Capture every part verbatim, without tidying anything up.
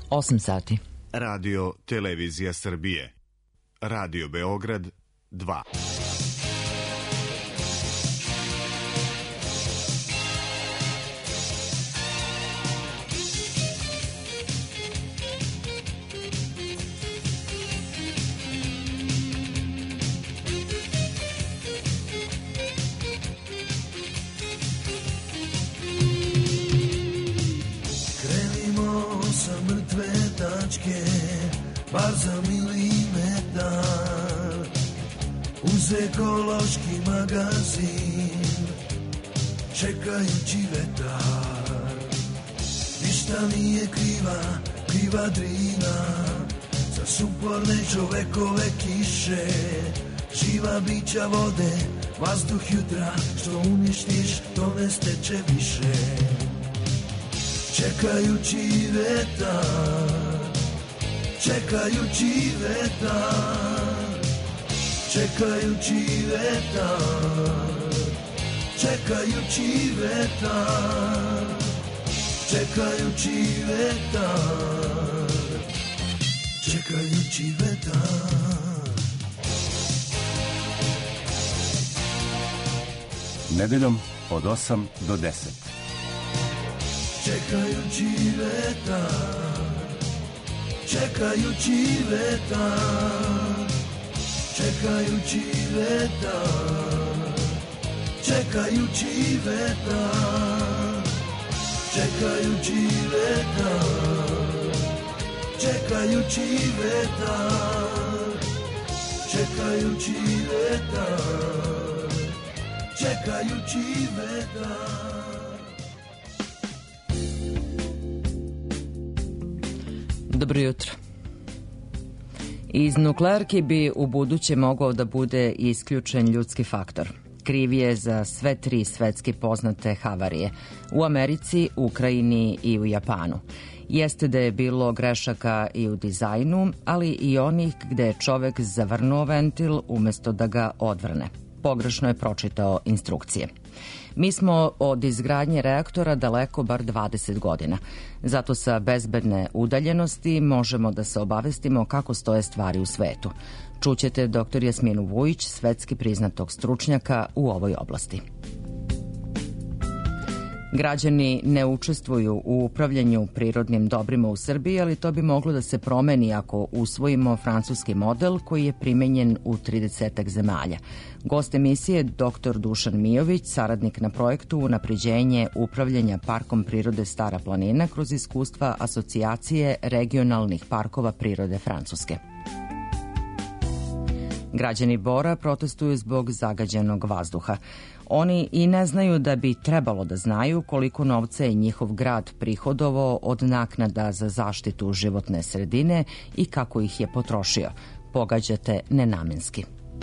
osam sati. Radio Televizija Srbije. Radio Beograd dva. Bar za milimetar uz ekološki magazin čekajući vetar. Ništa nije kriva, kriva Drina za suporne čovekove kiše. Živa bića vode, vazduh jutra, što uništiš to ne steče više. Čekajući vetar, čekajući vetar, čekajući vetar, čekajući vetar, čekajući vetar, čekajući vetar. Nedeljom od osam do deset. Čekajući vetar, čekajući vetar, čekajući vetar, čekajući vetar, čekajući vetar, čekajući vetar, čekajući vetar, čekajući vetar. Dobro jutro. Iz nuklearki bi u buduće mogao da bude isključen ljudski faktor. Kriv je za sve tri svetski poznate havarije u Americi, Ukrajini i u Japanu. Jeste da je bilo grešaka i u dizajnu, ali i onih gde je čovek zavrnuo ventil umesto da ga odvrne. Pogrešno je pročitao instrukcije. Mi smo od izgradnje reaktora daleko bar dvadeset godina. Zato sa bezbedne udaljenosti možemo da se obavestimo kako stoje stvari u svetu. Čućete doktor Jasminu Vujić, svetski priznatog stručnjaka u ovoj oblasti. Građani ne učestvuju u upravljanju prirodnim dobrima u Srbiji, ali to bi moglo da se promeni ako usvojimo francuski model koji je primenjen u tridesetak zemalja. Gost emisije doktor Dušan Mijović, saradnik na projektu Unapređenje upravljanja Parkom prirode Stara planina kroz iskustva Asocijacije regionalnih parkova prirode Francuske. Građani Bora protestuju zbog zagađenog vazduha. Oni i ne znaju da bi trebalo da znaju koliko novca je njihov grad prihodovao od naknada za zaštitu životne sredine i kako ih je potrošio. Pogađate nenamenski.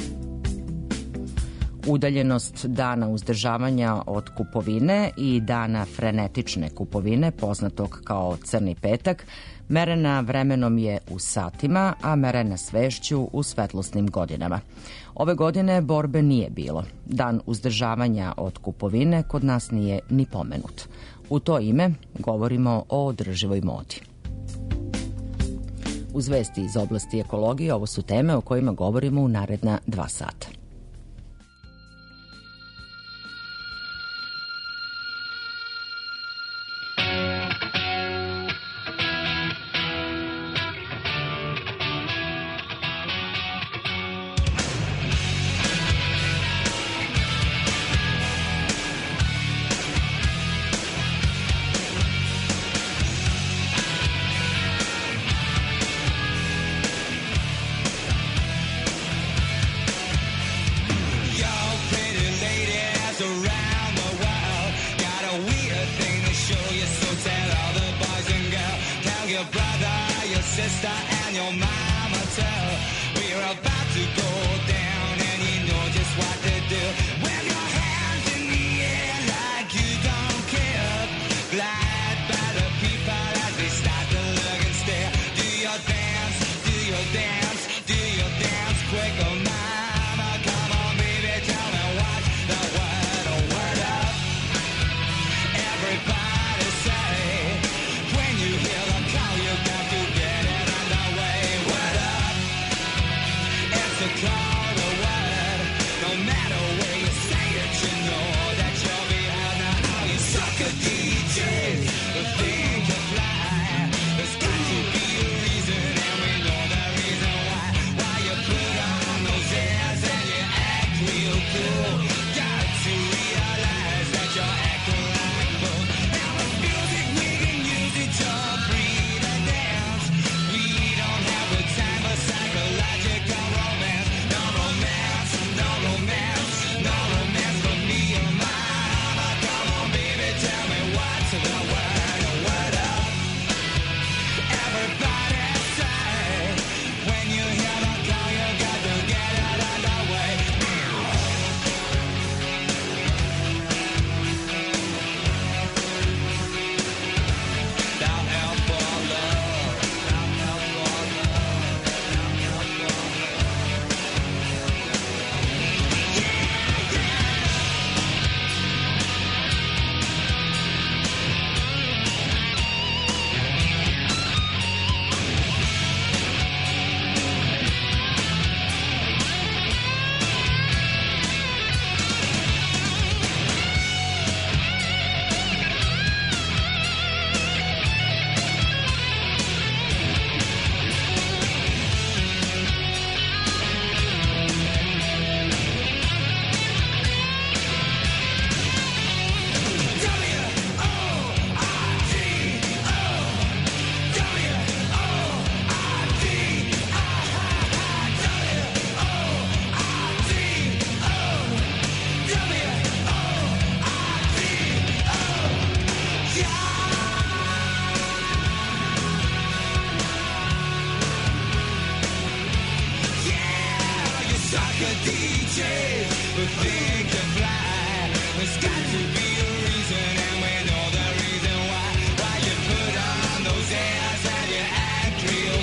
Udaljenost dana uzdržavanja od kupovine i dana frenetične kupovine, poznatog kao crni petak, merena vremenom je u satima, a merena svešću u svetlosnim godinama. Ove godine borbe nije bilo. Dan uzdržavanja od kupovine kod nas nije ni pomenut. U to ime govorimo o održivoj modi. Uz vesti iz oblasti ekologije, ovo su teme o kojima govorimo u naredna dva sata. Everybody say, when you hear the call, you got to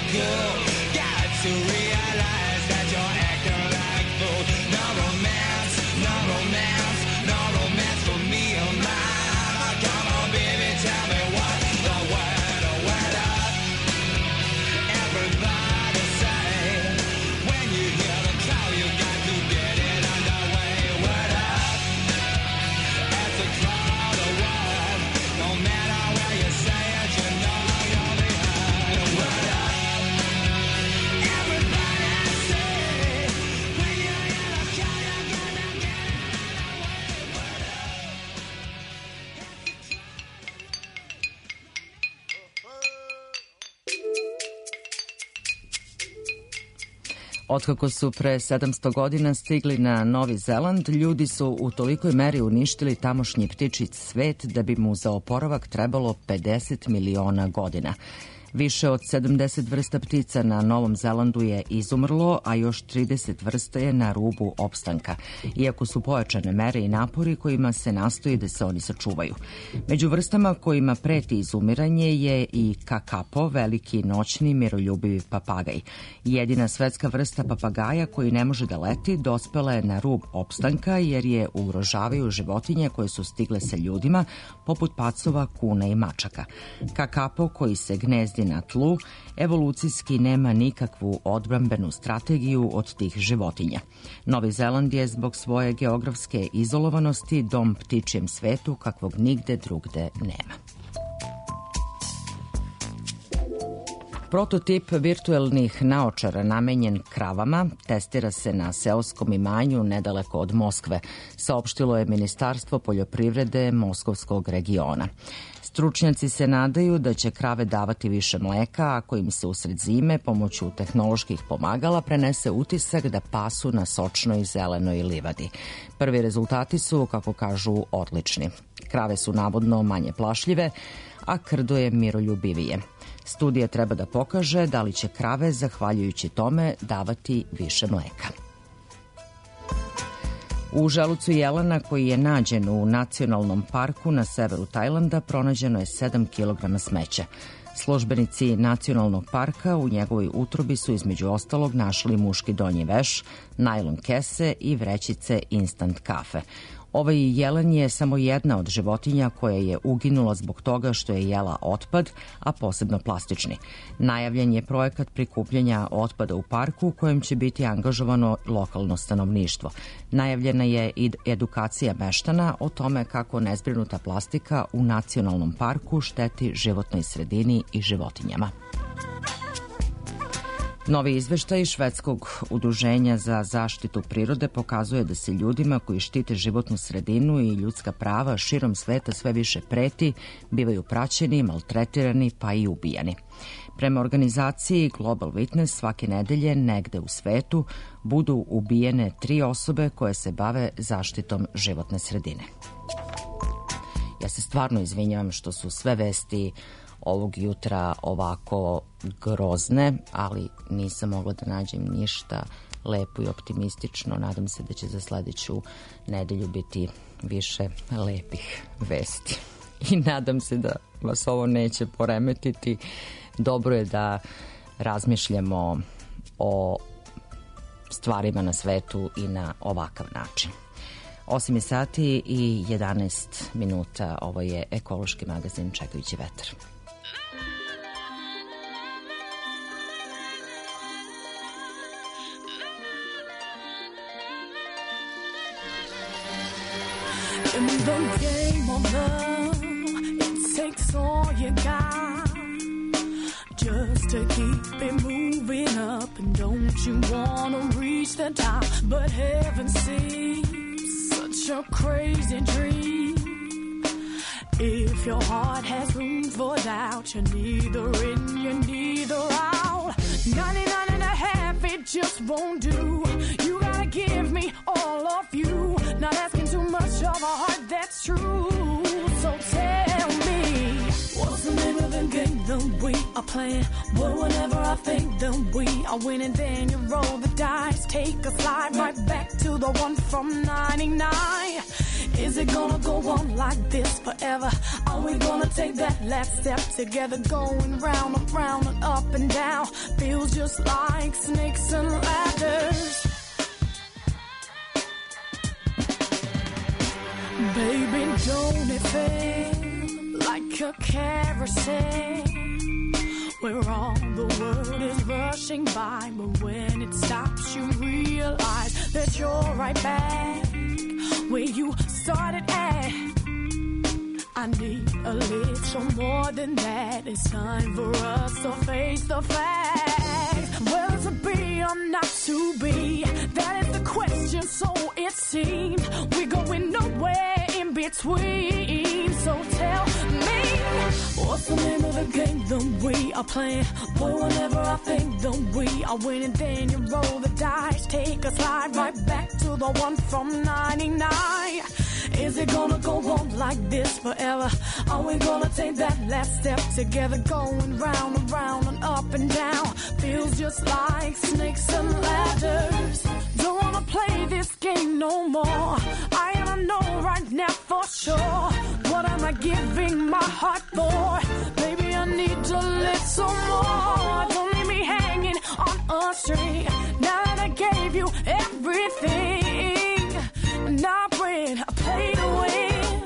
cool. Got to realize that you're acting like fool. No romance, no romance, no romance for me or mine. Come on, baby, tell me what's the word, oh, word up. Everybody say, when you hear the call, you got to get it underway. Word up, it's a call to word. No matter where you say it, you know you'll be heard. Word up, everybody say, when you hear the call, you got to get it underway. Word up. Otkako su pre sedamsto godina stigli na Novi Zeland, ljudi su u tolikoj meri uništili tamošnji ptičji svet da bi mu za oporavak trebalo pedeset miliona godina. Više od sedamdeset vrsta ptica na Novom Zelandu je izumrlo, a još trideset vrsta je na rubu opstanka, iako su pojačane mere i napori kojima se nastoji da se oni sačuvaju. Među vrstama kojima preti izumiranje je i kakapo, veliki noćni miroljubivi papagaj. Jedina svetska vrsta papagaja koji ne može da leti dospela je na rub opstanka jer je ugrožavaju životinje koje su stigle sa ljudima, poput pacova, kuna i mačaka. Kakapo, koji se gnezdi na tlu, evolucijski nema nikakvu odbrambenu strategiju od tih životinja. Novi Zeland je zbog svoje geografske izolovanosti dom ptičijem svetu kakvog nigde drugde nema. Prototip virtuelnih naočara namenjen kravama testira se na seoskom imanju nedaleko od Moskve, saopštilo je Ministarstvo poljoprivrede Moskovskog regiona. Stručnjaci se nadaju da će krave davati više mleka ako im se usred zime pomoću tehnoloških pomagala prenese utisak da pasu na sočnoj zelenoj livadi. Prvi rezultati su, kako kažu, odlični. Krave su navodno manje plašljive, a krdo je miroljubivije. Studija treba da pokaže da li će krave, zahvaljujući tome, davati više mleka. U želucu jelena koji je nađen u nacionalnom parku na severu Tajlanda pronađeno je sedam kilograma smeća. Službenici nacionalnog parka u njegovoj utrobi su između ostalog našli muški donji veš, najlon kese i vrećice instant kafe. Ovaj jelen je samo jedna od životinja koja je uginula zbog toga što je jela otpad, a posebno plastični. Najavljen je projekat prikupljanja otpada u parku u kojem će biti angažovano lokalno stanovništvo. Najavljena je i edukacija meštana o tome kako nezbrinuta plastika u nacionalnom parku šteti životnoj sredini i životinjama. Novi izveštaj Švedskog udruženja za zaštitu prirode pokazuje da se ljudima koji štite životnu sredinu i ljudska prava širom sveta sve više preti, bivaju praćeni, maltretirani pa i ubijani. Prema organizaciji Global Witness svake nedelje negde u svetu budu ubijene tri osobe koje se bave zaštitom životne sredine. Ja se stvarno izvinjavam što su sve vesti ovog jutra ovako grozne, ali nisam mogla da nađem ništa lepo i optimistično. Nadam se da će za sledeću nedelju biti više lepih vesti. I nadam se da vas ovo neće poremetiti. Dobro je da razmišljamo o stvarima na svetu i na ovakav način. osam je sati i jedanaest minuta. Ovo je ekološki magazin Čekajući vetar. In the game of love, it takes all you got just to keep it moving up. And don't you want to reach the top? But heaven seems such a crazy dream. If your heart has room for doubt, you're neither in, you're neither out. ninety-nine and a half, it just won't do. You gotta give me all of you. Not asking too much of a heart, that's true. So tell me, what's the name of the game that we are playing? Well, whenever I think that we are winning, then you roll the dice, take a slide right back to the one from ninety-nine. Is it gonna go on like this forever? Are we gonna take that last step together, going round and round and up and down? Feel just like snakes and ladders. Baby, don't it feel like a carousel where all the world is rushing by, but when it stops you realize that you're right back where you started at. I need a little more than that. It's time for us to face the facts. Well, to be or not to be, that is the question, so it seems we're going nowhere in between. So tell me, what's the name of the game that we are playing? Boy, whenever I think that we are winning, then you roll the dice, take a slide right back to the one from ninety-nine. Is it gonna go on like this forever? Are we gonna take that last step together, going round and round and up and down? Feels just like snakes and ladders. Don't wanna play this game no more. I don't know right now for sure. What am I giving my heart for? Maybe I need a little more. Don't leave me hanging on a string. Now that I gave you everything, and I bring a play to win.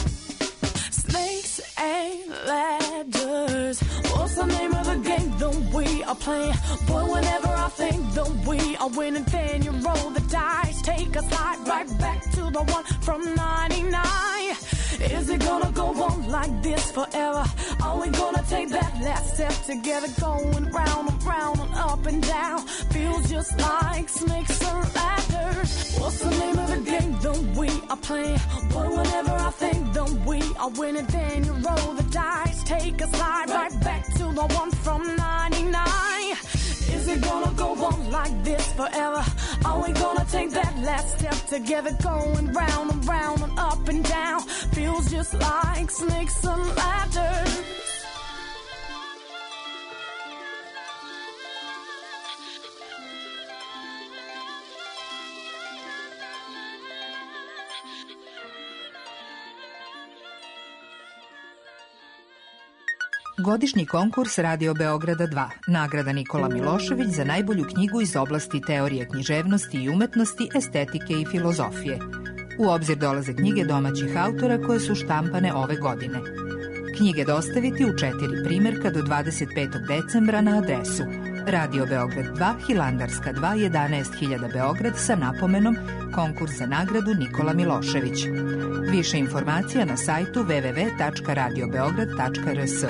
Snakes and ladders. What's the name of the game that we are playing? Boy, whenever I think that we are winning, then you roll the dice, take a slide right back to the one from ninety-nine. Is it gonna go on like this forever? Are we gonna take that last step together, going round and round and up and down? Feels just like snakes and ladders. What's the name of the game that we are playing? Boy, whenever I think that we are winning, then you roll the dice, take a slide right back to the one from ninety-nine. Is it gonna go on like this forever? Are we gonna take that last step together, going round and round and up and down? Feels just like snakes and ladders. Godišnji konkurs Radio Beograda dva, nagrada Nikola Milošević za najbolju knjigu iz oblasti teorije književnosti i umetnosti, estetike i filozofije. U obzir dolaze knjige domaćih autora koje su štampane ove godine. Knjige dostaviti u četiri primjerka do dvadeset petog decembra na adresu Radio Beograd dva, Hilandarska dva, jedanaest hiljada Beograd sa napomenom konkurs za nagradu Nikola Milošević. Više informacija na sajtu w w w tačka radio beograd tačka r s.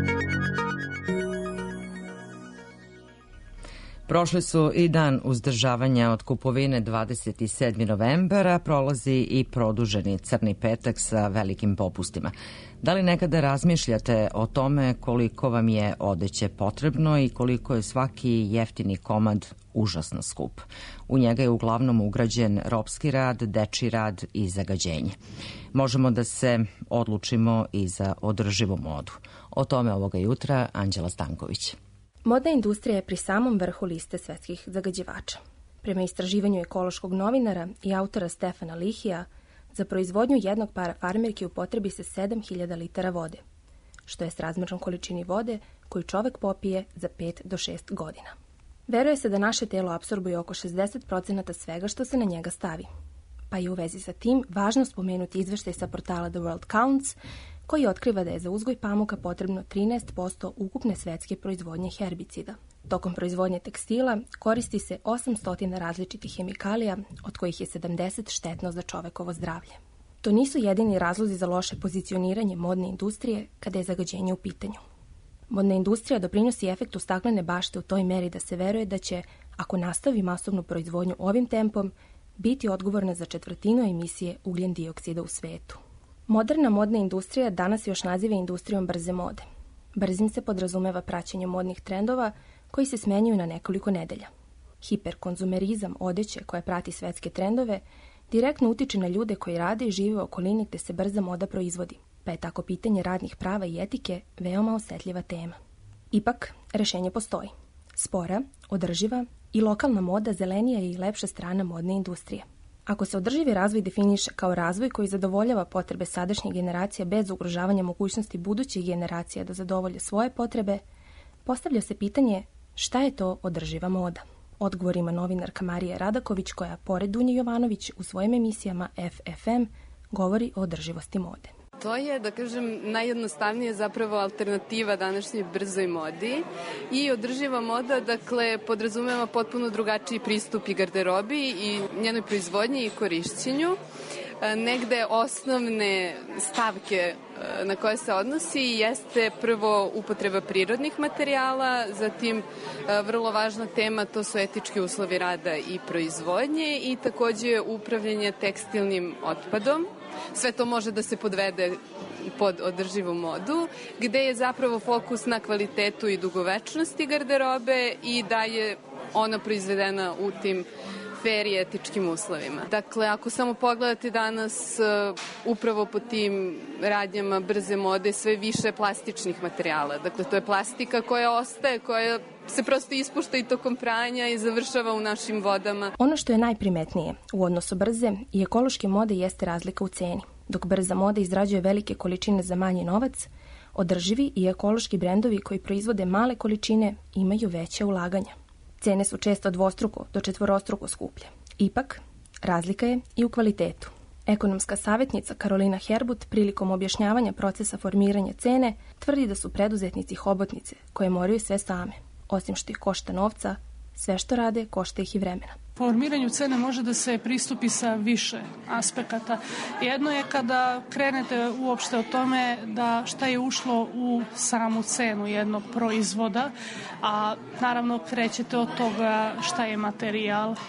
Prošli su i dan uzdržavanja od kupovine dvadeset sedmi novembara, prolazi i produženi crni petak sa velikim popustima. Da li nekada razmišljate o tome koliko vam je odeće potrebno i koliko je svaki jeftini komad užasno skup? U njega je uglavnom ugrađen ropski rad, dečiji rad i zagađenje. Možemo da se odlučimo i za održivu modu. O tome ovoga jutra Anđela Stanković. Modna industrija je pri samom vrhu liste svetskih zagađivača. Prema istraživanju ekološkog novinara i autora Stefana Lihija, za proizvodnju jednog para farmerki upotrebi se sedam hiljada litara vode, što je srazmjerno količini vode koju čovek popije za pet do šest godina. Veruje se da naše telo apsorbuje oko šezdeset procenata svega što se na njega stavi. Pa je u vezi sa tim važno spomenuti izveštaj sa portala The World Counts, koji otkriva da je za uzgoj pamuka potrebno trinaest posto ukupne svetske proizvodnje herbicida. Tokom proizvodnje tekstila koristi se osamsto različitih hemikalija, od kojih je sedamdeset štetno za čovekovo zdravlje. To nisu jedini razlozi za loše pozicioniranje modne industrije kada je zagađenje u pitanju. Modna industrija doprinosi efektu staklene bašte u toj meri da se veruje da će, ako nastavi masovnu proizvodnju ovim tempom, biti odgovorna za četvrtinu emisije ugljen dioksida u svetu. Moderna modna industrija danas još naziva industrijom brze mode. Brzim se podrazumeva praćenje modnih trendova koji se smenjuju na nekoliko nedelja. Hiperkonzumerizam odeće koja prati svetske trendove direktno utiče na ljude koji rade i žive u okolini gde se brza moda proizvodi, pa je tako pitanje radnih prava i etike veoma osetljiva tema. Ipak, rešenje postoji. Spora, održiva i lokalna moda zelenija je i lepša strana modne industrije. Ako se održivi razvoj definiše kao razvoj koji zadovoljava potrebe sadašnjih generacija bez ugrožavanja mogućnosti budućih generacija da zadovolje svoje potrebe, postavlja se pitanje Šta je to održiva moda? Odgovor ima novinarka Marija Radaković koja, pored Dunje Jovanović, u svojim emisijama F F M govori o održivosti mode. To je, da kažem, najjednostavnije zapravo alternativa današnjoj brzoj modi i održiva moda, dakle, podrazumeva potpuno drugačiji pristup i garderobi i njenoj proizvodnji i korišćenju. Negde osnovne stavke na koje se odnosi jeste prvo upotreba prirodnih materijala, zatim vrlo važna tema to su etički uslovi rada i proizvodnje i takođe upravljanje tekstilnim otpadom. Sve to može da se podvede pod održivu modu, gde je zapravo fokus na kvalitetu i dugovečnosti garderobe i da je ona proizvedena u tim fair i etičkim uslovima. Dakle, ako samo pogledate danas upravo po tim radnjama brze mode sve više plastičnih materijala. Dakle, to je plastika koja ostaje, koja se prosto ispušta i tokom pranja i završava u našim vodama. Ono što je najprimetnije u odnosu brze i ekološke mode jeste razlika u ceni. Dok brza moda izrađuje velike količine za manji novac, održivi i ekološki brendovi koji proizvode male količine imaju veće ulaganja. Cene su često dvostruko do četvorostruko skuplje. Ipak, razlika je i u kvalitetu. Ekonomska savjetnica Karolina Herbut prilikom objašnjavanja procesa formiranja cene tvrdi da su preduzetnici hobotnice koje moraju sve same. Osim što ih košta novca, sve što rade košta ih i vremena. Formiranju cene može da se pristupi sa više aspekata. Jedno je kada krenete uopšte o tome da šta je ušlo u samu cenu jednog proizvoda, a naravno krećete od toga šta je materijal. E,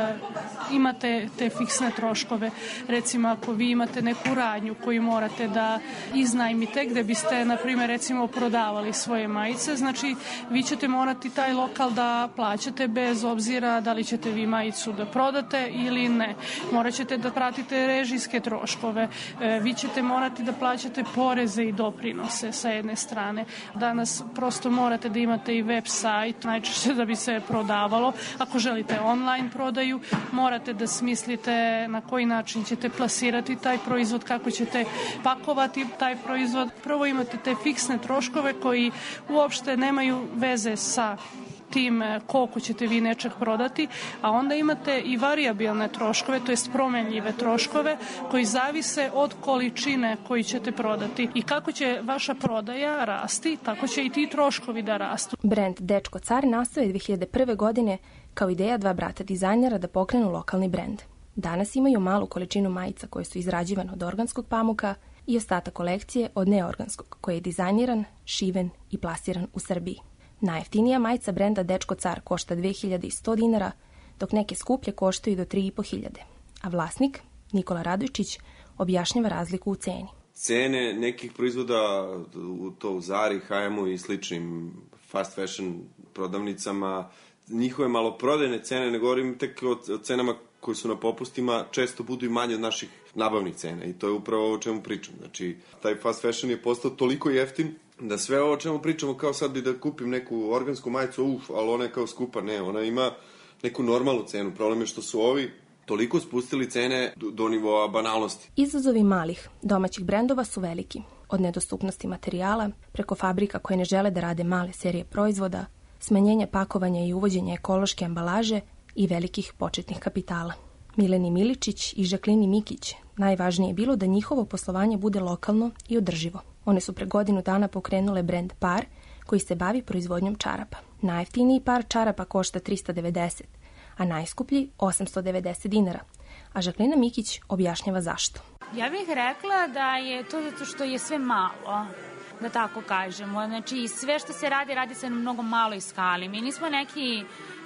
imate te fiksne troškove. Recimo ako vi imate neku radnju koju morate da iznajmite gde biste, na primjer, recimo prodavali svoje majice, znači vi ćete morati taj lokal da plaćate bez obzira da li ćete vi majicu da prodate ili ne. Morat ćete da pratite režijske troškove. E, vi ćete morati da plaćate poreze i doprinose sa jedne strane. Danas prosto morate da imate i web sajt, najčešće da bi se prodavalo. Ako želite online prodaju, morate da smislite na koji način ćete plasirati taj proizvod, kako ćete pakovati taj proizvod. Prvo imate te fiksne troškove koji uopšte nemaju veze sa tim koliko ćete vi nečeg prodati, a onda imate i varijabilne troškove, to jest promenljive troškove koji zavise od količine koji ćete prodati. I kako će vaša prodaja rasti, tako će i ti troškovi da rastu. Brend Dečko Car nastao je dve hiljade prve. godine kao ideja dva brata dizajnera da pokrenu lokalni brend. Danas imaju malu količinu majica koje su izrađivane od organskog pamuka i ostatak kolekcije od neorganskog, koji je dizajniran, šiven i plasiran u Srbiji. Najjeftinija majica brenda Dečko Car košta dve hiljade sto dinara, dok neke skuplje koštaju do tri i po hiljade. A vlasnik, Nikola Radojčić, objašnjava razliku u ceni. Cene nekih proizvoda, to u Zari, H and M-u i sličnim fast fashion prodavnicama, njihove maloprodajne cene, ne govorim tek o cenama koji su na popustima, često budu i manje od naših nabavnih cena i to je upravo ovo o čemu pričam. Znači, taj fast fashion je postao toliko jeftin da sve ovo o čemu pričamo, kao sad bi da kupim neku organsku majicu, uf, ali ona je kao skupa, ne, ona ima neku normalnu cenu. Problem je što su ovi toliko spustili cene do, do nivoa banalnosti. Izazovi malih domaćih brendova su veliki. Od nedostupnosti materijala, preko fabrika koje ne žele da rade male serije proizvoda, smanjenja pakovanja i uvođenja ekološke ambalaže i velikih početnih kapitala. Mileni Miličić i Žaklini Mikić najvažnije je bilo da njihovo poslovanje bude lokalno i održivo. One su pre godinu dana pokrenule brend Par, koji se bavi proizvodnjom čarapa. Najjeftiniji par čarapa košta trista devedeset, a najskuplji osamsto devedeset dinara. A Žaklina Mikić objašnjava zašto. Ja bih rekla da je to zato što je sve malo, da tako kažemo. Znači, sve što se radi, radi se na mnogo maloj skali. Mi nismo neki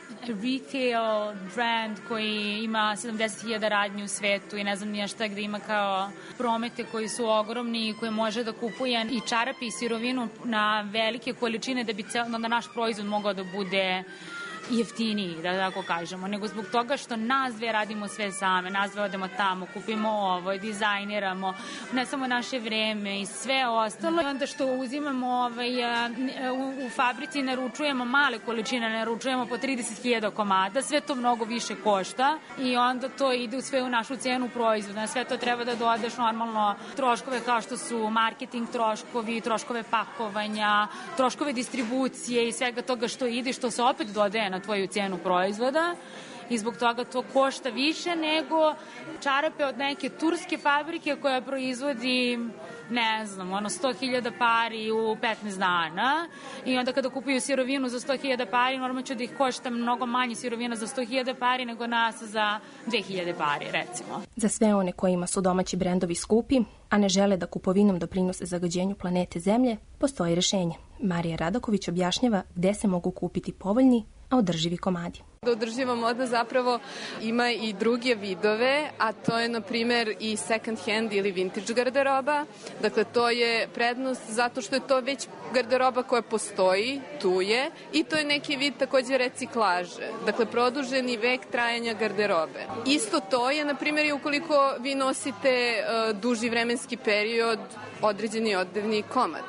retail brand koji ima sedamdeset hiljada radnji u svetu i ne znam nija šta, gde ima kao promete koji su ogromni i koje može da kupuje i čarapi i sirovinu na velike količine da bi cel, da naš proizvod mogao da bude jeftiniji, da tako kažemo, nego zbog toga što nas dve radimo sve same, nas dve odemo tamo, kupimo ovo, dizajniramo, ne samo naše vreme i sve ostalo. I onda što uzimamo ovaj, u, u fabrici, naručujemo male količine, naručujemo po trideset hiljada komada, sve to mnogo više košta i onda to ide sve u našu cenu proizvoda. Na sve to treba da dodaš normalno troškove kao što su marketing troškovi, troškove pakovanja, troškove distribucije i svega toga što ide, što se opet dodaje na tvoju cenu proizvoda i zbog toga to košta više nego čarape od neke turske fabrike koja proizvodi, ne znam, ono sto hiljada pari u petnaest dana i onda kada kupuju sirovinu za sto hiljada pari, normalno će da ih košta mnogo manje sirovina za sto hiljada pari nego nas za dve hiljade pari, recimo. Za sve one kojima su domaći brendovi skupi, a ne žele da kupovinom doprinose zagađenju planete Zemlje, postoji rešenje. Marija Radaković objašnjava gde se mogu kupiti povoljni, a održivi komadi. Da održiva moda zapravo ima i druge vidove, a to je na primer i second hand ili vintage garderoba. Dakle, to je prednost zato što je to već garderoba koja postoji, tu je, i to je neki vid takođe reciklaže. Dakle, produženi vek trajanja garderobe. Isto to je, na primjer, i ukoliko vi nosite uh, duži vremenski period određeni odevni komad.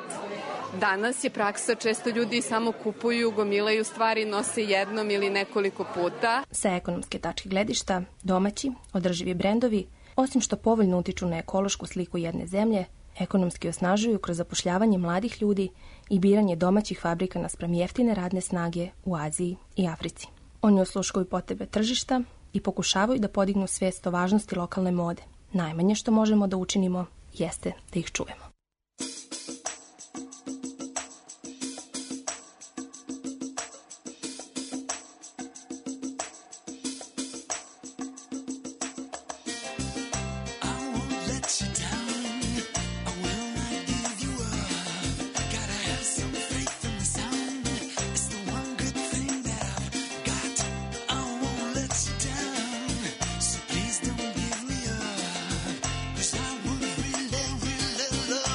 Danas je praksa, često ljudi samo kupuju, gomilaju stvari, nose jednom ili nekoliko puta. Sa ekonomske tačke gledišta, domaći, održivi brendovi, osim što povoljno utiču na ekološku sliku jedne zemlje, ekonomski osnažuju kroz zapošljavanje mladih ljudi i biranje domaćih fabrika naspram jeftine radne snage u Aziji i Africi. Oni osluškuju potrebe tržišta i pokušavaju da podignu svest o važnosti lokalne mode. Najmanje što možemo da učinimo jeste da ih čujemo. Please don't give me up, 'cause I would really, really love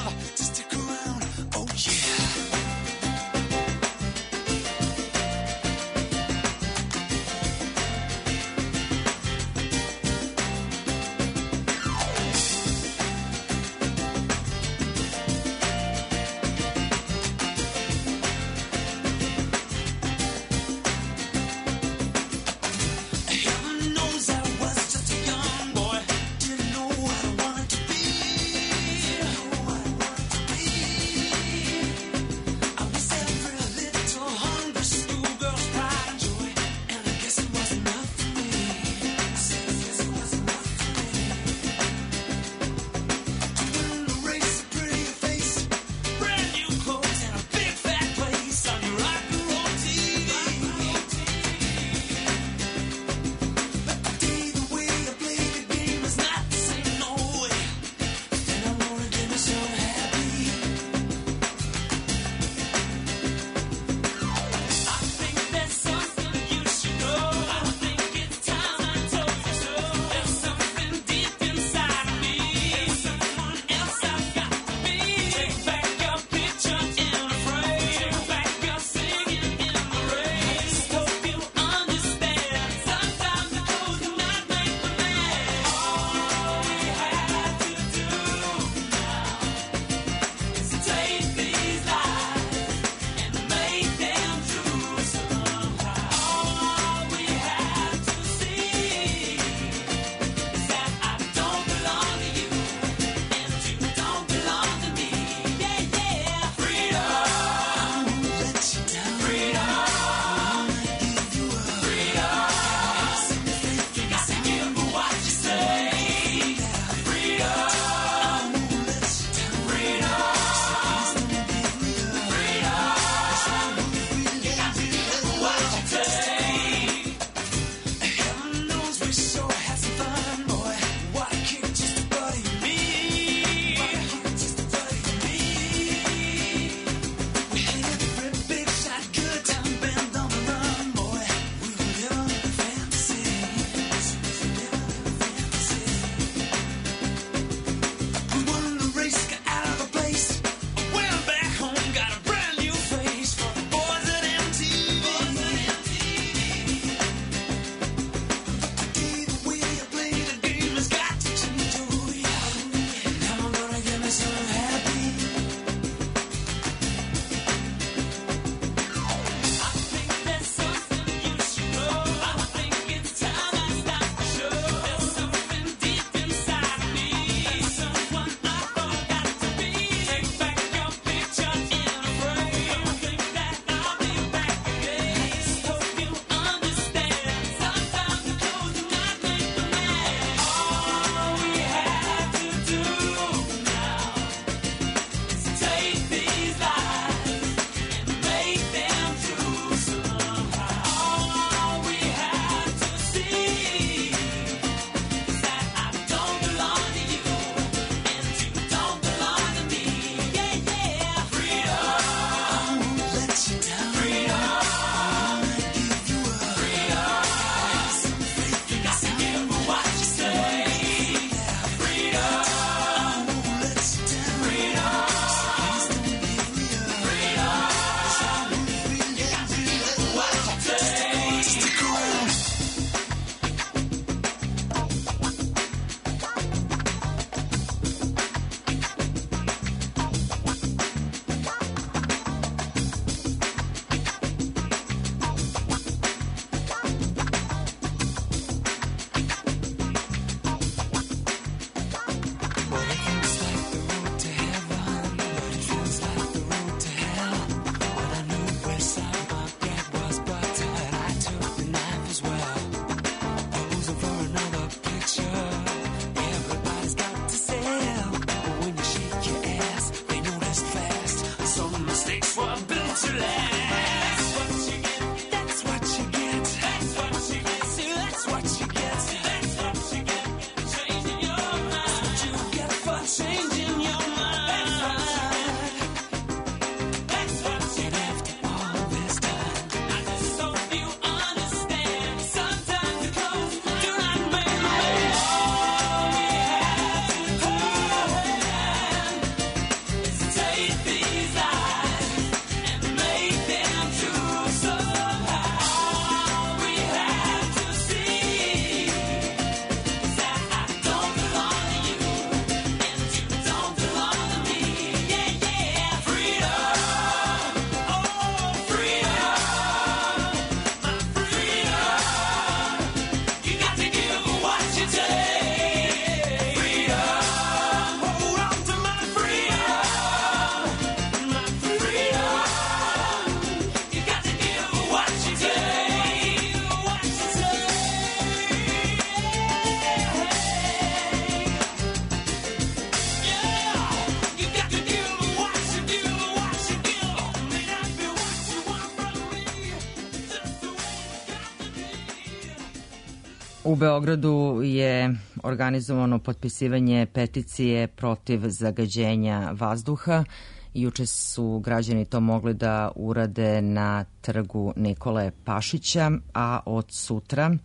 U Beogradu je organizovano potpisivanje peticije protiv zagađenja vazduha. Juče su građani to mogli da urade na trgu Nikole Pašića, a od sutra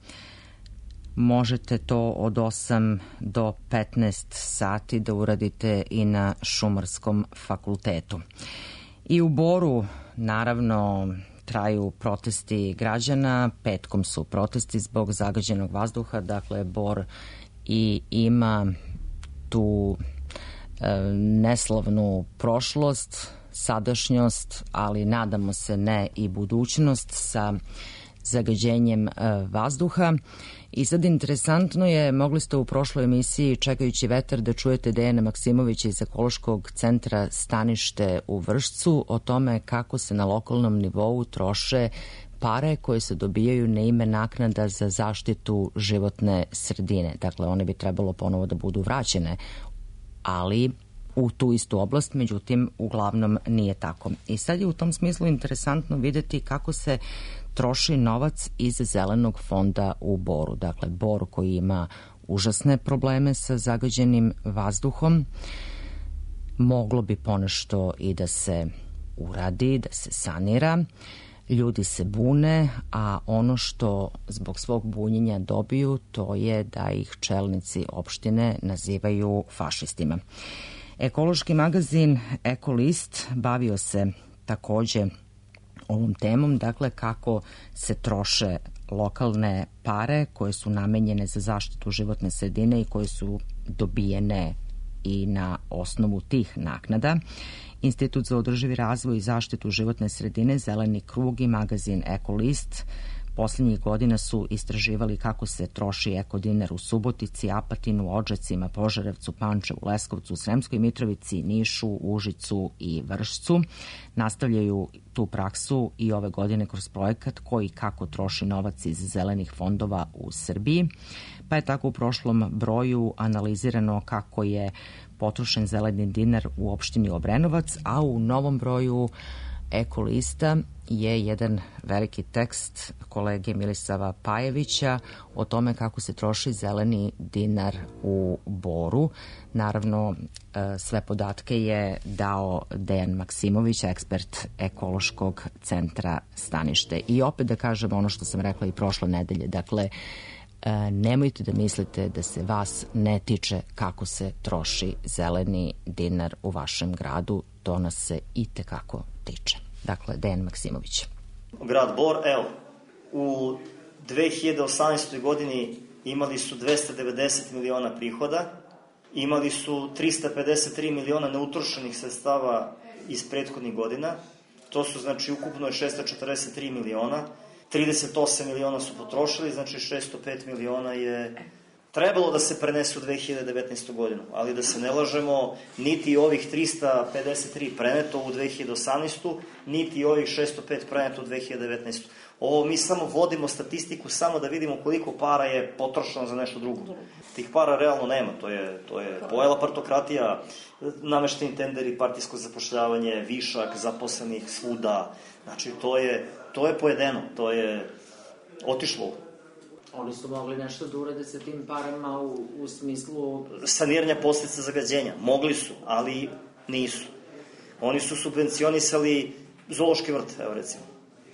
možete to od osam do petnaest sati da uradite i na Šumarskom fakultetu. I u Boru, naravno, traju protesti građana. Petkom su protesti zbog zagađenog vazduha. Dakle, Bor i ima tu e, neslavnu prošlost, sadašnjost, ali nadamo se ne i budućnost sa zagađenjem e, vazduha. I sad interesantno je, mogli ste u prošloj emisiji Čekajući vetar da čujete Dejana Maksimovića iz Ekološkog centra Stanište u Vršcu o tome kako se na lokalnom nivou troše pare koje se dobijaju na ime naknada za zaštitu životne sredine. Dakle, one bi trebalo ponovo da budu vraćene, ali u tu istu oblast, međutim, uglavnom nije tako. I sad je u tom smislu interesantno videti kako se troši novac iz Zelenog fonda u Boru. Dakle, Bor koji ima užasne probleme sa zagađenim vazduhom, moglo bi ponešto i da se uradi, da se sanira. Ljudi se bune, a ono što zbog svog bunjenja dobiju, to je da ih čelnici opštine nazivaju fašistima. Ekološki magazin Ekolist bavio se takođe ovom temom, dakle kako se troše lokalne pare koje su namenjene za zaštitu životne sredine i koje su dobijene i na osnovu tih naknada. Institut za održivi razvoj i zaštitu životne sredine, Zeleni krug i magazin Ekolist poslednjih godina su istraživali kako se troši ekodinar u Subotici, Apatinu, Odžacima, Požarevcu, Pančevu, Leskovcu, Sremskoj Mitrovici, Nišu, Užicu i Vršcu. Nastavljaju tu praksu i ove godine kroz projekat koji kako troši novac iz zelenih fondova u Srbiji. Pa je tako u prošlom broju analizirano kako je potrošen zeleni dinar u opštini Obrenovac, a u novom broju Ekolista je jedan veliki tekst kolege Milisava Pajevića o tome kako se troši zeleni dinar u Boru. Naravno, sve podatke je dao Dejan Maksimović, ekspert Ekološkog centra Stanište. I opet da kažem ono što sam rekla i prošle nedelje, dakle, nemojte da mislite da se vas ne tiče kako se troši zeleni dinar u vašem gradu, to nas se i tekako tiče. Dakle, Dejan Maksimović. Grad Bor, evo, u dve hiljade osamnaestoj godini imali su dvesta devedeset miliona prihoda, imali su trista pedeset tri miliona neutrošenih sredstava iz prethodnih godina, to su znači ukupno šesto četrdeset tri miliona, trideset osam miliona su potrošili, znači šesto pet miliona je trebalo da se prenese u dve hiljade devetnaestu godinu, ali da se ne lažemo, niti ovih trista pedeset tri preneto u dve hiljade osamnaestu, niti ovih šesto pet preneto u dve hiljade devetnaestu. Ovo mi samo vodimo statistiku samo da vidimo koliko para je potrošeno za nešto drugo. Tih para realno nema, to je, to je pojela partokratija, namešteni tenderi, partijsko zapošljavanje, višak, zaposlenih svuda, znači to je, to je pojedeno, to je otišlo. Oni su mogli nešto da urade sa tim parama u, u smislu saniranja posljedica zagađenja. Mogli su, ali nisu. Oni su subvencionisali zoološki vrt, evo recimo.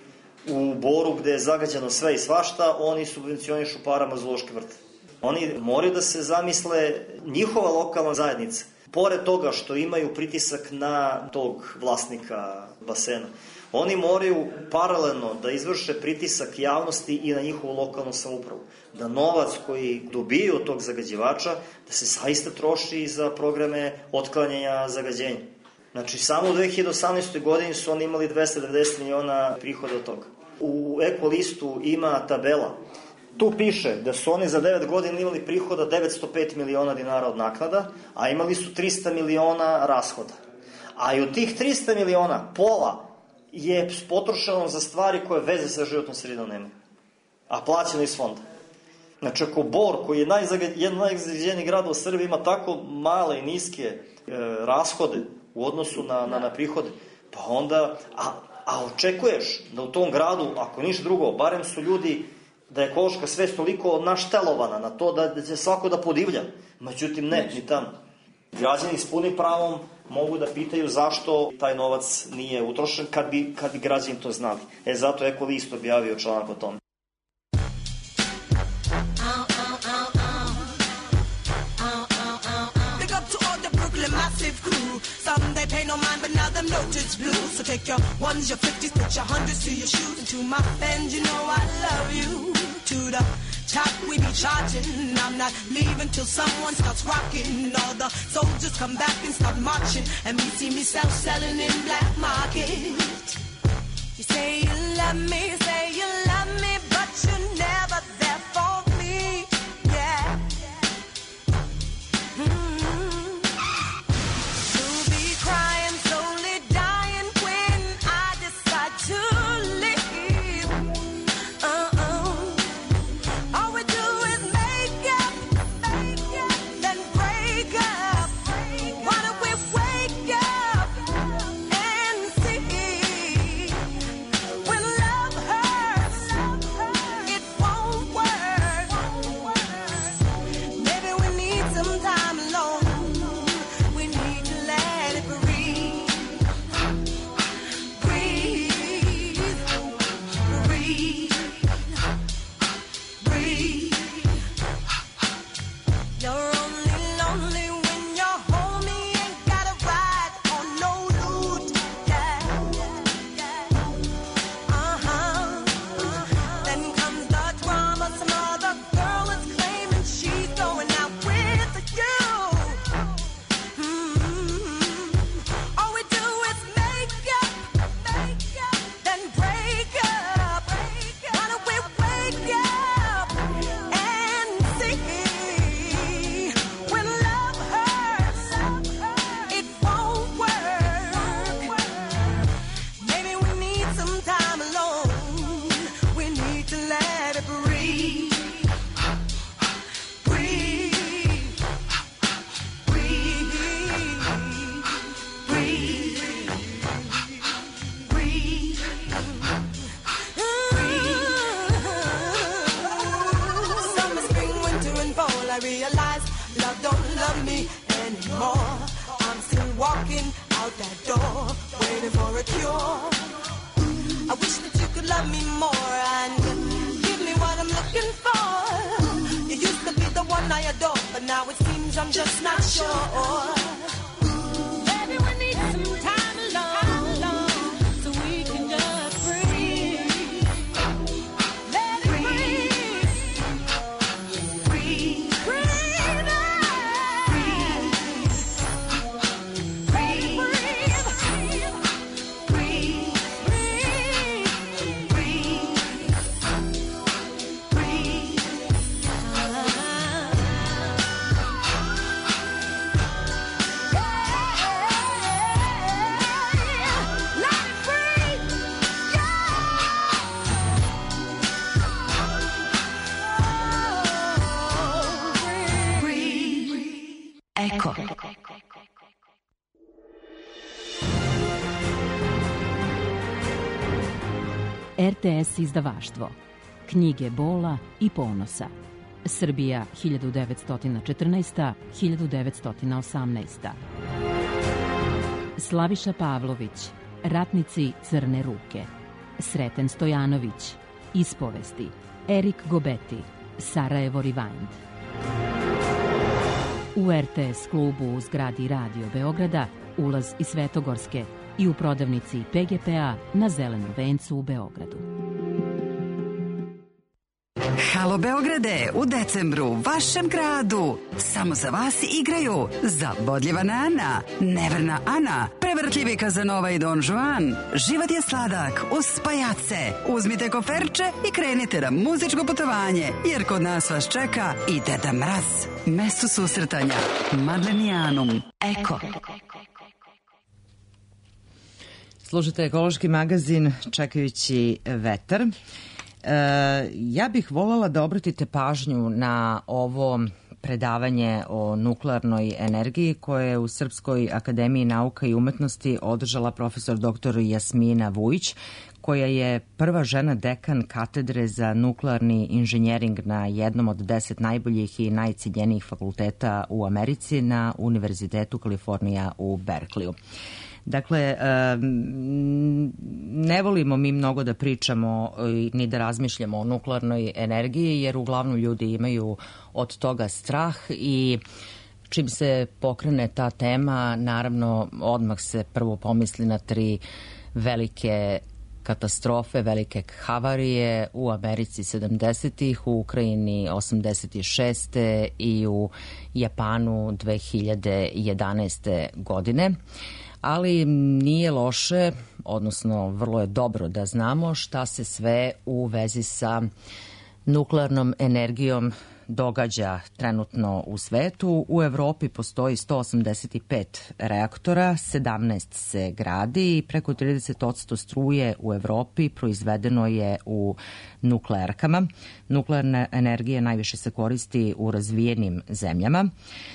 U Boru gde je zagađeno sve i svašta, oni subvencionišu parama zoološki vrt. Oni moraju da se zamisle njihova lokalna zajednica. Pored toga što imaju pritisak na tog vlasnika basena, oni moraju paralelno da izvrše pritisak javnosti i na njihovu lokalnu samoupravu. Da novac koji dobiju od tog zagađivača, da se zaista troši za programe otklanjanja zagađenja. Znači, samo u dve hiljade osamnaestoj godini su oni imali dvesta devedeset miliona prihoda od toga. U Ekolistu ima tabela. Tu piše da su oni za devet godina imali prihoda devetsto pet miliona dinara od naknada, a imali su trista miliona rashoda. A i od tih trista miliona, pola je potrošeno za stvari koje veze sa životnom sredinom nemaju, a plaćeno iz fonda. Znači, ako Bor, koji je najzagad, jedan najzagađeniji grad u Srbiji, ima tako male i niske e, rashode u odnosu na, na, na prihode, pa onda, a, a očekuješ da u tom gradu, ako niš drugo, barem su ljudi da je ekološka svest toliko naštelovana na to da će svako da podivlja. Međutim, ne, ni tamo. Građani s punim pravom mogu da pitaju zašto taj novac nije utrošen kad bi, kad bi građani to znali. E, zato je Ekolist objavio članak o tome. Massive crew, some they pay no mind, but now them notice blue. So take your ones, your fifties, put your hundreds to your shoes. And to my fans, you know I love you. To the top we be charging. I'm not leaving till someone starts rocking. All the soldiers come back and start marching, and me see me self selling in black market. You say you love me, you say you love me, but you're never there for me. Yeah. Mm-hmm. R T S izdavaštvo. Knjige bola i ponosa. Srbija hiljadu devetsto četrnaesta do hiljadu devetsto osamnaesta. Slaviša Pavlović, Ratnici crne ruke. Sreten Stojanović, Ispovesti. Erik Gobeti, Sarajevo Rewind. U R T S klubu u zgradi Radio Beograda ulaz iz Svetogorske i u prodavnici P G P A na Zelenom vencu u Beogradu. Halo Beograde, u decembru, vašem gradu. Samo za vas igraju Zabodljiva Nana, Neverna Ana, Prevrtljivi Kazanova i Don Juan. Život je sladak uz pajace. Uzmite koferče i krenite na muzičko putovanje, jer kod nas vas čeka i Deda Mraz. Mesto susretanja, Madlenijanum, Eko. Slušajte ekološki magazin Čekajući vetar. E, ja bih voljela da obratite pažnju na ovo predavanje o nuklearnoj energiji koje je u Srpskoj akademiji nauka i umetnosti održala profesor doktor Jasmina Vujić, koja je prva žena dekan katedre za nuklearni inženjering na jednom od deset najboljih i najciljenijih fakulteta u Americi na Univerzitetu Kalifornija u Berkliju. Dakle, ne volimo mi mnogo da pričamo ni da razmišljamo o nuklearnoj energiji, jer uglavnom ljudi imaju od toga strah i čim se pokrene ta tema, naravno odmah se prvo pomisli na tri velike katastrofe, velike havarije u Americi sedamdesetih, u Ukrajini osamdeset šeste i u Japanu dve hiljade jedanaeste. godine. Ali nije loše, odnosno vrlo je dobro da znamo šta se sve u vezi sa nuklearnom energijom događa trenutno u svetu. U Evropi postoji sto osamdeset pet reaktora, sedamnaest se gradi i preko trideset posto struje u Evropi proizvedeno je u nuklearkama. Nuklearna energija najviše se koristi u razvijenim zemljama,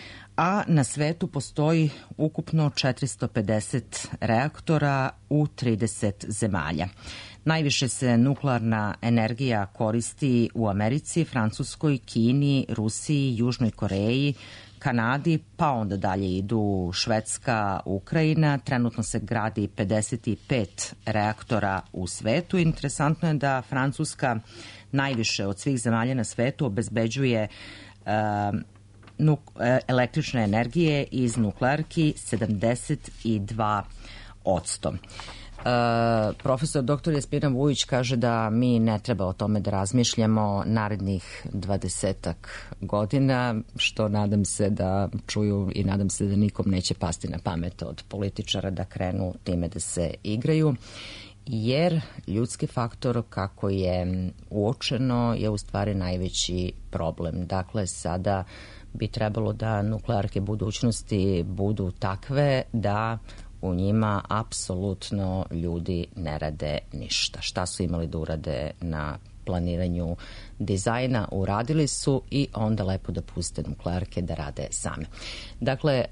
a na svetu postoji ukupno četiristo pedeset reaktora u trideset zemalja. Najviše se nuklearna energija koristi u Americi, Francuskoj, Kini, Rusiji, Južnoj Koreji, Kanadi, pa onda dalje idu Švedska, Ukrajina. Trenutno se gradi pedeset pet reaktora u svetu. Interesantno je da Francuska najviše od svih zemalja na svetu obezbeđuje uh, nuk, električne energije iz nuklearki sedamdeset dva posto. Uh, profesor doktor Jasmina Vujić kaže da mi ne treba o tome da razmišljamo narednih dvadesetak godina, što nadam se da čuju i nadam se da nikom neće pasti na pamet od političara da krenu time da se igraju, jer ljudski faktor, kako je uočeno, je u stvari najveći problem. Dakle, sada bi trebalo da nuklearke budućnosti budu takve da u njima apsolutno ljudi ne rade ništa. Šta su imali da urade na planiranju dizajna, uradili su i onda lepo da puste nuklearke da rade same. Dakle,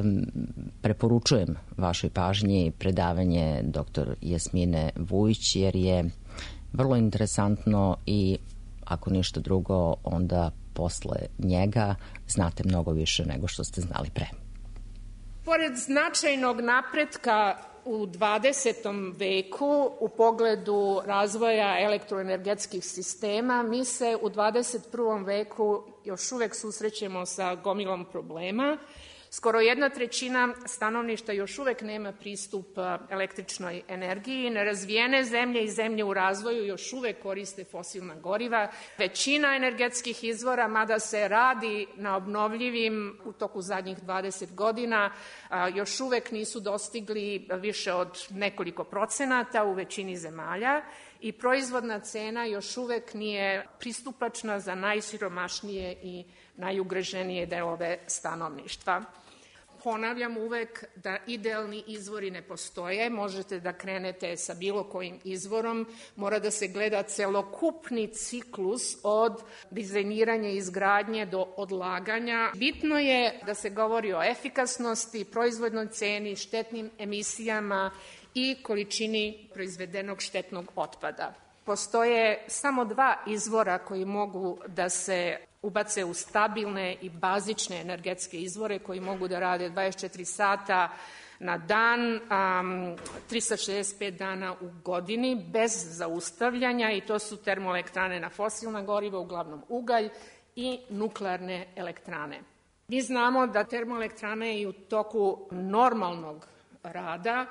preporučujem vašoj pažnji predavanje doktor Jasmine Vujić, jer je vrlo interesantno i ako ništa drugo, onda posle njega znate mnogo više nego što ste znali pre. Pored značajnog napretka u dvadesetom veku u pogledu razvoja elektroenergetskih sistema, mi se u dvadeset prvom veku još uvek susrećemo sa gomilom problema. Skoro jedna trećina stanovništva još uvek nema pristup električnoj energiji. Nerazvijene zemlje i zemlje u razvoju još uvek koriste fosilna goriva. Većina energetskih izvora, mada se radi na obnovljivim u toku zadnjih dvadeset godina, još uvek nisu dostigli više od nekoliko procenata u većini zemalja i proizvodna cena još uvek nije pristupačna za najsiromašnije i najugroženije delove stanovništva. Ponavljam uvek da idealni izvori ne postoje, možete da krenete sa bilo kojim izvorom, mora da se gleda celokupni ciklus od dizajniranja i izgradnje do odlaganja. Bitno je da se govori o efikasnosti, proizvodnoj ceni, štetnim emisijama i količini proizvedenog štetnog otpada. Postoje samo dva izvora koji mogu da se ubace u stabilne i bazične energetske izvore koji mogu da rade dvadeset četiri sata na dan, um, trista šezdeset pet dana u godini bez zaustavljanja, i to su termoelektrane na fosilna goriva, uglavnom ugalj, i nuklearne elektrane. Mi znamo da termoelektrane i u toku normalnog rada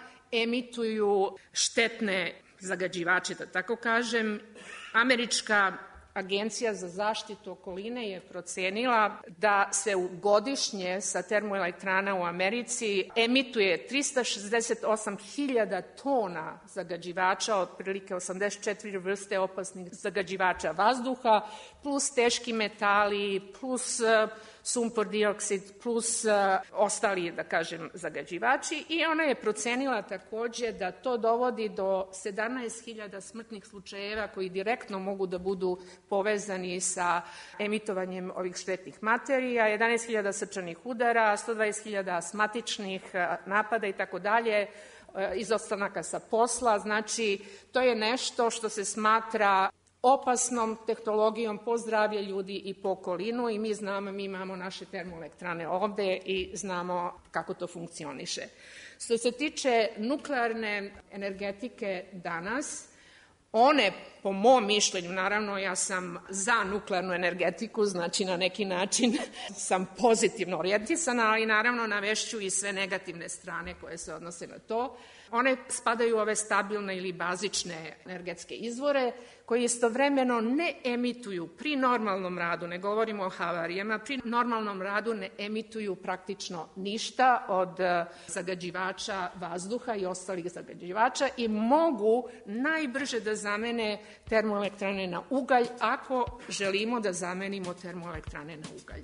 emituju štetne zagađivače, da tako kažem. Američka Agencija za zaštitu okoline je procenila da se u godišnje sa termoelektrana u Americi emituje trista šezdeset osam hiljada tona zagađivača, otprilike osamdeset četiri vrste opasnih zagađivača vazduha, plus teški metali, plus sumpor dioksid, plus uh, ostali, da kažem, zagađivači, i ona je procenila takođe da to dovodi do sedamnaest hiljada smrtnih slučajeva koji direktno mogu da budu povezani sa emitovanjem ovih štetnih materija, jedanaest hiljada srčanih udara, sto dvadeset hiljada astmatičnih napada i tako dalje, izostanaka sa posla, znači to je nešto što se smatra opasnom tehnologijom po zdravlje ljudi i po okolinu i mi znamo, mi imamo naše termoelektrane ovde i znamo kako to funkcioniše. Što se tiče nuklearne energetike danas, one, po mom mišljenju, naravno ja sam za nuklearnu energetiku, znači na neki način sam pozitivno orijentisana, ali naravno navešću i sve negativne strane koje se odnose na to. One spadaju u ove stabilne ili bazične energetske izvore koji istovremeno ne emituju pri normalnom radu, ne govorimo o havarijama, pri normalnom radu ne emituju praktično ništa od zagađivača vazduha i ostalih zagađivača i mogu najbrže da zamene termoelektrane na ugalj ako želimo da zamenimo termoelektrane na ugalj.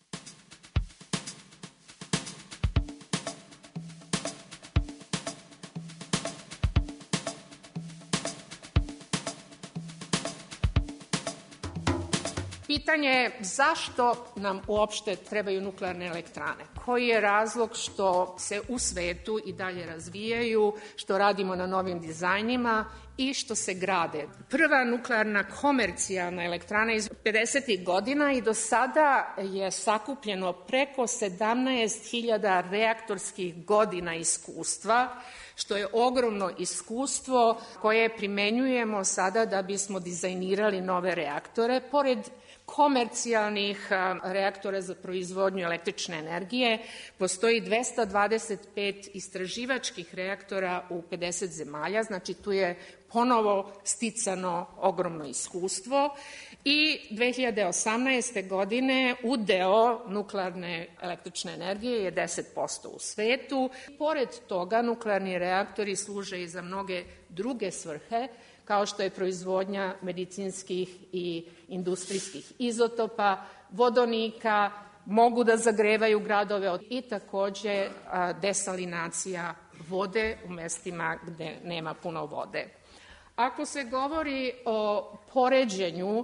Pitanje je zašto nam uopšte trebaju nuklearne elektrane? Koji je razlog što se u svetu i dalje razvijaju, što radimo na novim dizajnima i što se grade? Prva nuklearna komercijalna elektrana iz pedesetih godina i do sada je sakupljeno preko sedamnaest hiljada reaktorskih godina iskustva, što je ogromno iskustvo koje primenjujemo sada da bismo dizajnirali nove reaktore. Pored komercijalnih reaktora za proizvodnju električne energije, postoji dvesta dvadeset pet istraživačkih reaktora u pedeset zemalja, znači tu je ponovo sticano ogromno iskustvo i dve hiljade osamnaeste. godine udeo nuklearne električne energije je deset posto u svetu. Pored toga, nuklearni reaktori služe i za mnoge druge svrhe, kao što je proizvodnja medicinskih i industrijskih izotopa, vodonika, mogu da zagrevaju gradove i takođe desalinacija vode u mestima gde nema puno vode. Ako se govori o poređenju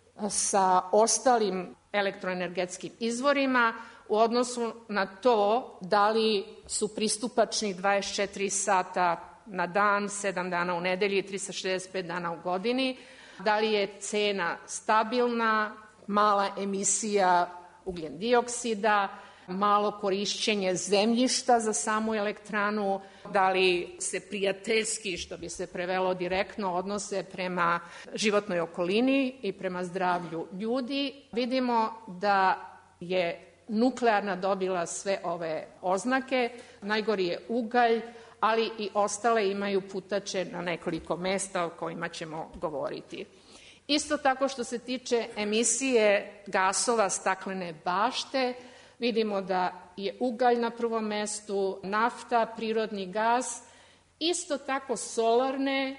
sa ostalim elektroenergetskim izvorima u odnosu na to da li su pristupačni dvadeset četiri sata na dan, sedam dana u nedelji, trista šezdeset pet dana u godini, da li je cena stabilna, mala emisija ugljen dioksida, malo korišćenje zemljišta za samu elektranu, da li se prijateljski, što bi se prevelo direktno, odnose prema životnoj okolini i prema zdravlju ljudi. Vidimo da je nuklearna dobila sve ove oznake, najgori je ugalj, ali i ostale imaju putače na nekoliko mesta o kojima ćemo govoriti. Isto tako što se tiče emisije gasova staklene bašte, vidimo da je ugalj na prvom mestu, nafta, prirodni gas, isto tako solarne,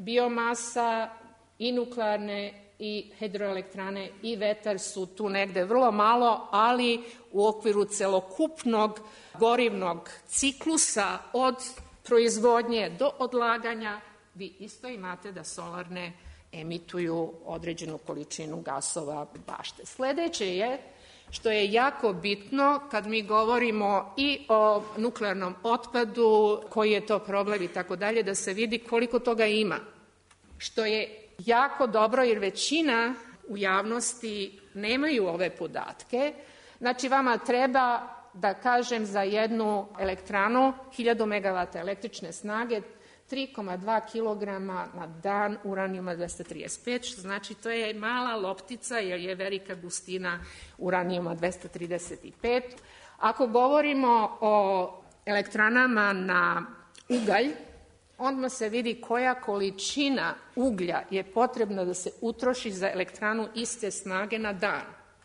biomasa i nuklearne i hidroelektrane i vetar su tu negde vrlo malo, ali u okviru celokupnog gorivnog ciklusa od proizvodnje do odlaganja, vi isto imate da solarne emituju određenu količinu gasova bašte. Sledeće je, što je jako bitno kad mi govorimo i o nuklearnom otpadu, koji je to problem i tako dalje, da se vidi koliko toga ima. Što je jako dobro jer većina u javnosti nemaju ove podatke. Znači vama treba, da kažem, za jednu elektranu, hiljadu megavata električne snage, tri zarez dva kilograma na dan uranijuma dvesta trideset pet, što znači to je mala loptica jer je velika gustina uranijuma dvesta trideset pet. Ako govorimo o elektranama na ugalj, odmah se vidi koja količina uglja je potrebna da se utroši za elektranu iste snage na dan.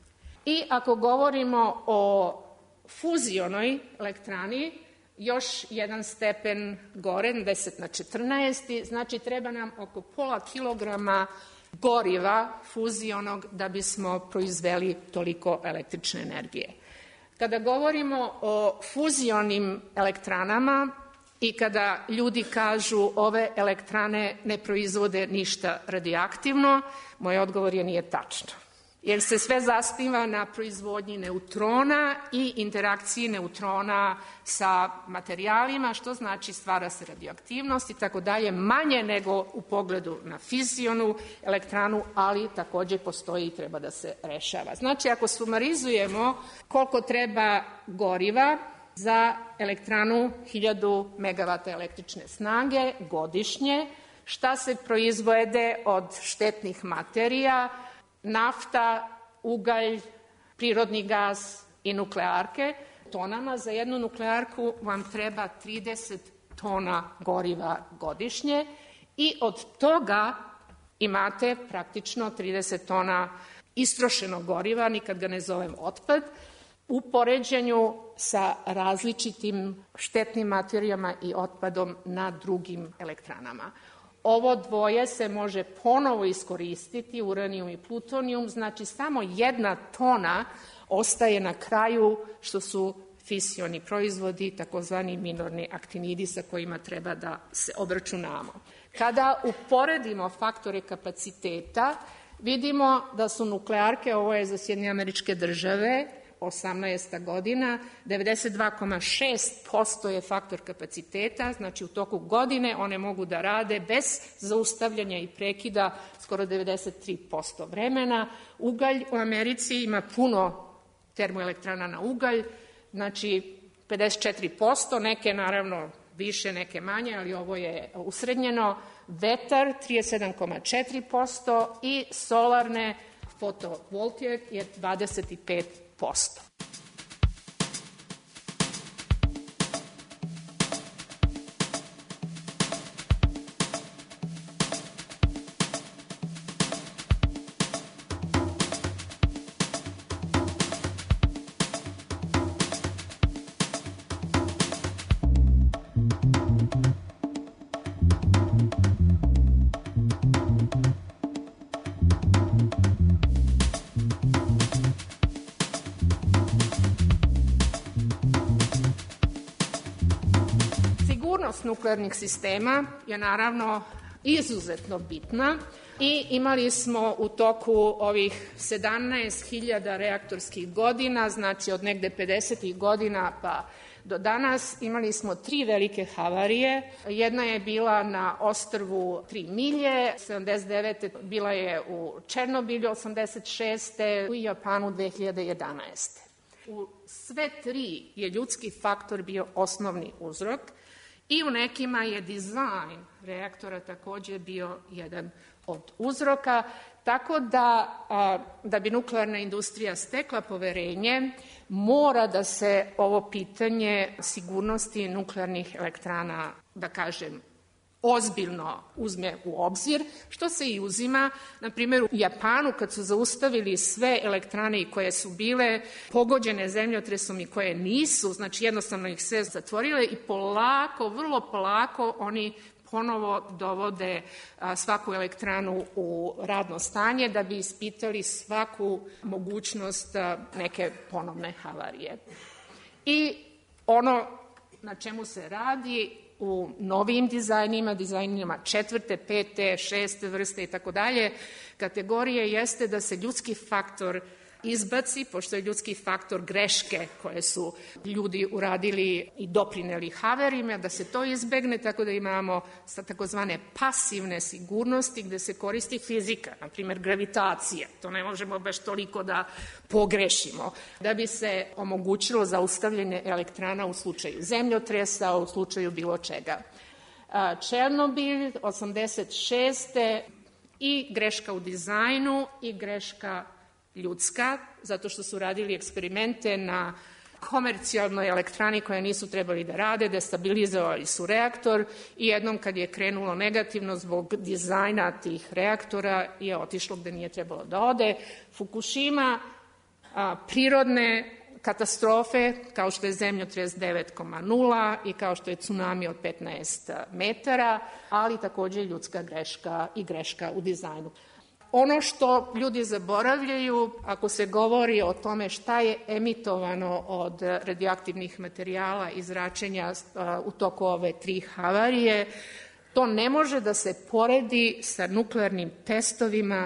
I ako govorimo o fuzionoj elektrani, još jedan stepen gore, deset na četrnaest, znači treba nam oko pola kilograma goriva fuzionog da bismo proizveli toliko električne energije. Kada govorimo o fuzionim elektranama i kada ljudi kažu ove elektrane ne proizvode ništa radioaktivno, moj odgovor je nije tačno. jer se sve zasniva na proizvodnji neutrona i interakciji neutrona sa materijalima, što znači stvara se radioaktivnost i tako dalje, manje nego u pogledu na fisionu elektranu, ali takođe postoji i treba da se rešava. Znači, ako sumarizujemo koliko treba goriva za elektranu hiljadu megavata električne snage godišnje, šta se proizvede od štetnih materija, nafta, ugalj, prirodni gas i nuklearke. Tonama za jednu nuklearku vam treba trideset tona goriva godišnje i od toga imate praktično trideset tona istrošenog goriva, nikad ga ne zovem otpad, u poređenju sa različitim štetnim materijama i otpadom na drugim elektranama. Ovo dvoje se može ponovo iskoristiti, uranijum i plutonijum, znači samo jedna tona ostaje na kraju, što su fisioni proizvodi, takozvani minorni aktinidi sa kojima treba da se obračunamo. Kada uporedimo faktore kapaciteta, vidimo da su nuklearke, ovo je za Sjedinjene Američke Države, osamnaesta godina, devedeset dva zarez šest posto je faktor kapaciteta, znači u toku godine one mogu da rade bez zaustavljanja i prekida skoro devedeset tri posto vremena. Ugalj u Americi ima puno termoelektrana na ugalj, znači pedeset četiri posto, neke naravno više, neke manje, ali ovo je usrednjeno. Vetar trideset sedam zarez četiri posto i solarne fotovoltaik je dvadeset pet posto. Sigurnost nuklearnih sistema je naravno izuzetno bitna i imali smo u toku ovih sedamnaest hiljada reaktorskih godina, znači od negde pedesetih godina pa do danas, imali smo tri velike havarije. Jedna je bila na ostrvu Tri milje, sedamdeset devete bila je u Černobilju, osamdeset šeste u Japanu dve hiljade jedanaeste. U sve tri je ljudski faktor bio osnovni uzrok i u nekima je dizajn reaktora takođe bio jedan od uzroka, tako da, a, da bi nuklearna industrija stekla poverenje, mora da se ovo pitanje sigurnosti nuklearnih elektrana, da kažem, ozbiljno uzme u obzir, što se i uzima. Na primjer, u Japanu, kad su zaustavili sve elektrane koje su bile pogođene zemljotresom i koje nisu, znači jednostavno ih sve zatvorile i polako, vrlo polako oni ponovo dovode a, svaku elektranu u radno stanje da bi ispitali svaku mogućnost a, neke ponovne havarije. I ono na čemu se radi u novijim dizajnima, dizajnima četvrte, pete, šeste vrste i tako dalje, kategorije jeste da se ljudski faktor izbaci, pošto je ljudski faktor greške koje su ljudi uradili i doprineli havarima, da se to izbegne, tako da imamo takozvane pasivne sigurnosti gde se koristi fizika, na primjer gravitacija. To ne možemo baš toliko da pogrešimo. Da bi se omogućilo zaustavljanje elektrana u slučaju zemljotresa, u slučaju bilo čega. Černobil, osamdeset šeste i greška u dizajnu i greška ljudska, zato što su radili eksperimente na komercijalnoj elektrani koje nisu trebali da rade, destabilizovali su reaktor i jednom kad je krenulo negativno zbog dizajna tih reaktora je otišlo gde nije trebalo da ode. Fukushima, a, prirodne katastrofe kao što je zemljotres devet zarez nula i kao što je tsunami od petnaest metara, ali takođe ljudska greška i greška u dizajnu. Ono što ljudi zaboravljaju, ako se govori o tome šta je emitovano od radioaktivnih materijala i zračenja u toku ove tri havarije, to ne može da se poredi sa nuklearnim testovima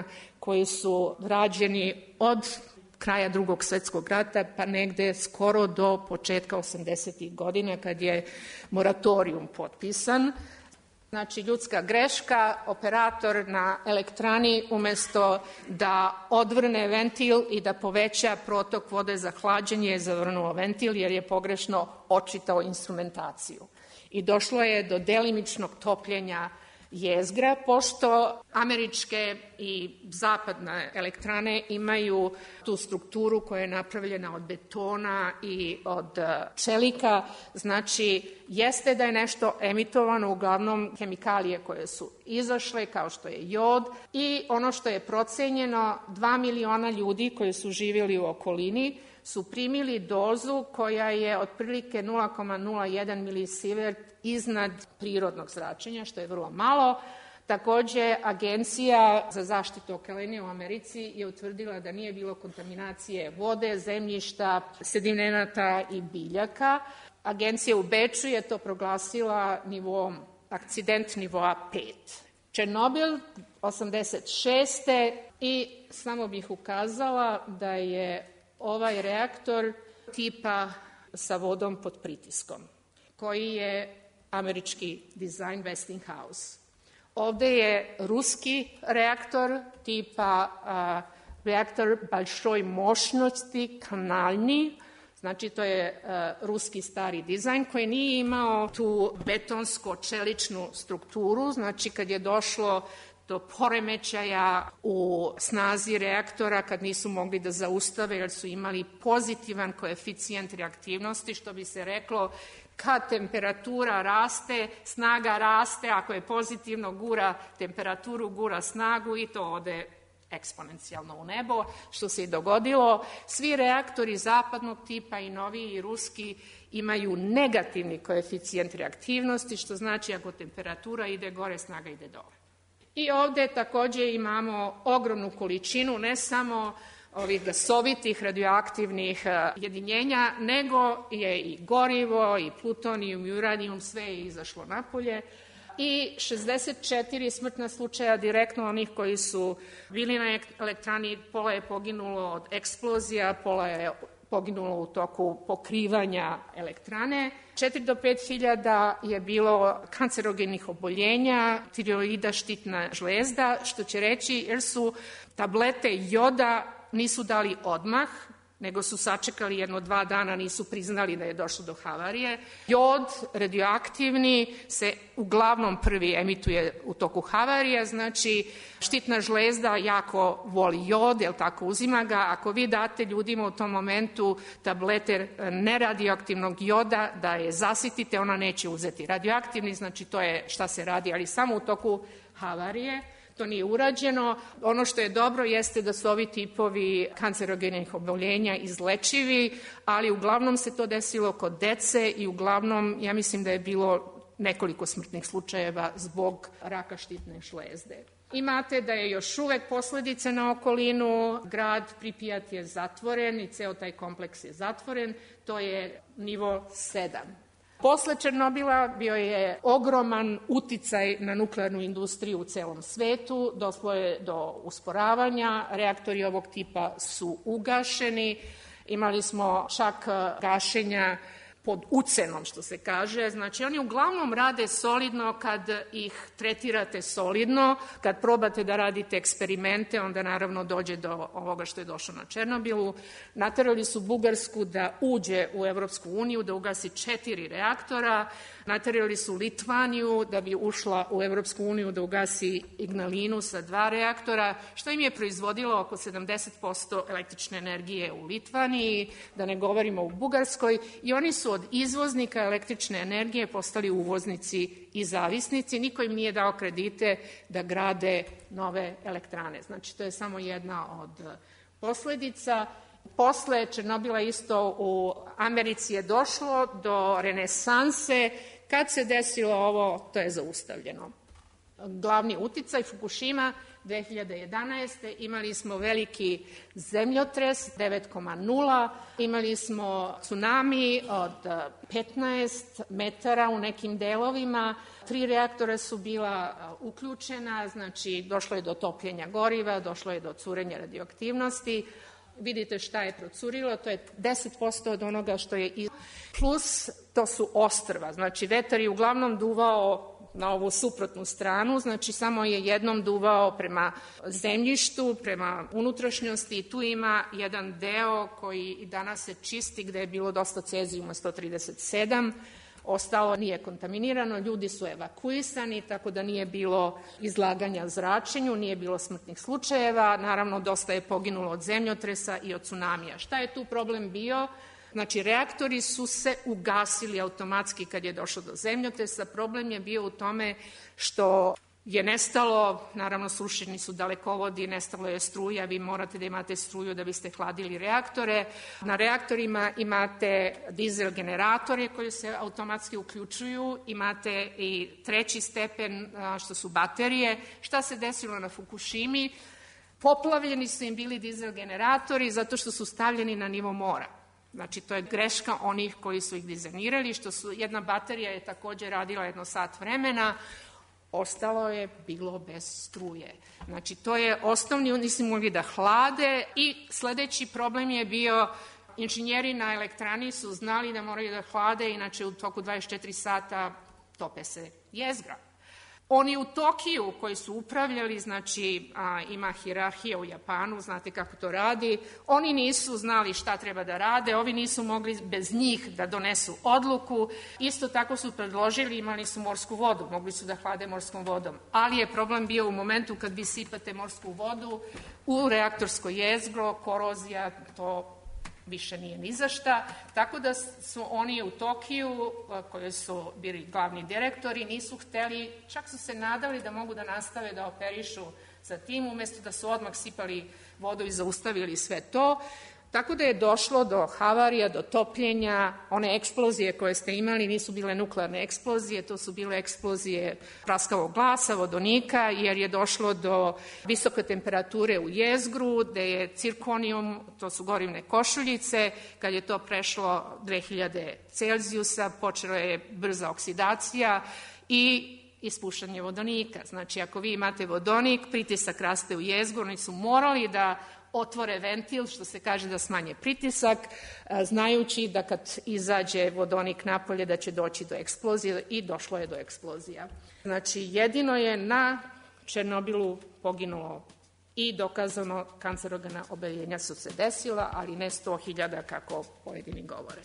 koji su rađeni od kraja Drugog svetskog rata pa negde skoro do početka osamdesetih godina kad je moratorijum potpisan. Znači, ljudska greška, operator na elektrani umesto da odvrne ventil i da poveća protok vode za hlađenje je zavrnuo ventil jer je pogrešno očitao instrumentaciju. I došlo je do delimičnog topljenja jezgra, pošto američke i zapadne elektrane imaju tu strukturu koja je napravljena od betona i od čelika, znači jeste da je nešto emitovano, uglavnom hemikalije koje su izašle, kao što je jod, i ono što je procenjeno, dva miliona ljudi koji su živjeli u okolini su primili dozu koja je otprilike nula zarez nula jedan milisievert iznad prirodnog zračenja, što je vrlo malo. Takođe, Agencija za zaštitu okoline u Americi je utvrdila da nije bilo kontaminacije vode, zemljišta, sedimenata i biljaka. Agencija u Beču je to proglasila nivom, akcident nivoa pet. Černobil osamdeset šeste i samo bih ukazala da je ovaj reaktor tipa sa vodom pod pritiskom, koji je američki dizajn Westinghouse. Ovde je ruski reaktor tipa a, reaktor большой мощности, kanalni, znači to je a, ruski stari dizajn koji nije imao tu betonsko-čeličnu strukturu, znači kad je došlo do poremećaja u snazi reaktora kad nisu mogli da zaustave jer su imali pozitivan koeficijent reaktivnosti, što bi se reklo kad temperatura raste, snaga raste, ako je pozitivno gura temperaturu, gura snagu i to ode eksponencijalno u nebo, što se i dogodilo. Svi reaktori zapadnog tipa i noviji i ruski imaju negativni koeficijent reaktivnosti, što znači ako temperatura ide gore, snaga ide dole. I ovde takođe imamo ogromnu količinu ne samo ovih gasovitih radioaktivnih jedinjenja, nego je i gorivo, i plutonijum, i uranijum, sve je izašlo napolje. I šezdeset četiri smrtna slučaja direktno onih koji su bili na elektrani, pola je poginulo od eksplozija, pola je poginulo u toku pokrivanja elektrane. četiri do pet hiljada je bilo kancerogenih oboljenja, tiroida, štitna žlezda, što će reći jer su tablete joda nisu dali odmah, nego su sačekali jedno dva dana, nisu priznali da je došlo do havarije. Jod, radioaktivni, se uglavnom prvi emituje u toku havarije, znači štitna žlezda jako voli jod, jel tako, uzima ga. Ako vi date ljudima u tom momentu tablete neradioaktivnog joda da je zasitite, ona neće uzeti. Radioaktivni, znači to je šta se radi, ali samo u toku havarije. To nije urađeno. Ono što je dobro jeste da su ovi tipovi kancerogenih oboljenja izlečivi, ali uglavnom se to desilo kod dece i uglavnom, ja mislim da je bilo nekoliko smrtnih slučajeva zbog raka štitne žlezde. Imate da je još uvek posledice na okolinu, grad Pripijat je zatvoren i ceo taj kompleks je zatvoren, to je nivo sedam. Posle Černobila bio je ogroman uticaj na nuklearnu industriju u celom svetu, došlo je do usporavanja, reaktori ovog tipa su ugašeni, imali smo čak gašenja pod ucenom, što se kaže. Znači, oni uglavnom rade solidno kad ih tretirate solidno, kad probate da radite eksperimente, onda naravno dođe do ovoga što je došlo na Černobilu. Naterali su Bugarsku da uđe u Evropsku uniju, da ugasi četiri reaktora, naterali su Litvaniju da bi ušla u Evropsku uniju, da ugasi Ignalinu sa dva reaktora, što im je proizvodilo oko sedamdeset posto električne energije u Litvaniji, da ne govorimo u Bugarskoj, i oni su od izvoznika električne energije postali uvoznici i zavisnici. Niko im nije dao kredite da grade nove elektrane. Znači, to je samo jedna od posledica. Posle Černobila isto u Americi je došlo do renesanse. Kad se desilo ovo, to je zaustavljeno. Glavni uticaj Fukushima dve hiljade jedanaeste. imali smo veliki zemljotres devet zarez nula, imali smo tsunami od petnaest metara u nekim delovima, tri reaktora su bila uključena, znači došlo je do topljenja goriva, došlo je do curenja radioaktivnosti. Vidite šta je procurilo, to je deset posto od onoga što je iz... Plus, to su ostrva, znači vetar je uglavnom duvao na ovu suprotnu stranu, znači samo je jednom duvao prema zemljištu, prema unutrašnjosti i tu ima jedan deo koji i danas se čisti gde je bilo dosta cezijuma sto trideset sedam, ostalo nije kontaminirano, ljudi su evakuisani, tako da nije bilo izlaganja zračenju, nije bilo smrtnih slučajeva, naravno dosta je poginulo od zemljotresa i od tsunamija. Šta je tu problem bio? Znači, reaktori su se ugasili automatski kad je došlo do zemljotresa. Problem je bio u tome što je nestalo, naravno srušeni su dalekovodi, nestalo je struja, vi morate da imate struju da biste hladili reaktore. Na reaktorima imate dizel generatore koji se automatski uključuju, imate i treći stepen što su baterije. Šta se desilo na Fukushimi? Poplavljeni su im bili dizel generatori zato što su stavljeni na nivo mora. Znači, to je greška onih koji su ih dizajnirali, što su, jedna baterija je takođe radila jedno sat vremena, ostalo je bilo bez struje. Znači, to je osnovni, oni su mogli da hlade i sledeći problem je bio, inženjeri na elektrani su znali da moraju da hlade, inače u toku dvadeset četiri sata tope se jezgra. Oni u Tokiju koji su upravljali, znači a, ima hijerarhija u Japanu, znate kako to radi, oni nisu znali šta treba da rade, ovi nisu mogli bez njih da donesu odluku, isto tako su predložili, imali su morsku vodu, mogli su da hlade morskom vodom, ali je problem bio u momentu kad vi sipate morsku vodu u reaktorsko jezgro, korozija, to više nije ni za šta, tako da su oni u Tokiju, koji su bili glavni direktori, nisu hteli, čak su se nadali da mogu da nastave da operišu sa tim, umesto da su odmah sipali vodu i zaustavili sve to. Tako da je došlo do havarija, do topljenja, one eksplozije koje ste imali nisu bile nuklearne eksplozije, to su bile eksplozije praskavog glasa, vodonika, jer je došlo do visoke temperature u jezgru, gde je cirkonijum, to su gorivne košuljice, kad je to prešlo dve hiljade Celzijusa, počela je brza oksidacija i ispuštanje vodonika. Znači, ako vi imate vodonik, pritisak raste u jezgru, oni su morali da otvore ventil, što se kaže da smanje pritisak, znajući da kad izađe vodonik napolje da će doći do eksplozije i došlo je do eksplozija. Znači, jedino je na Černobilu poginulo i dokazano kancerogena oboljenja su se desila, ali ne sto hiljada kako pojedini govore.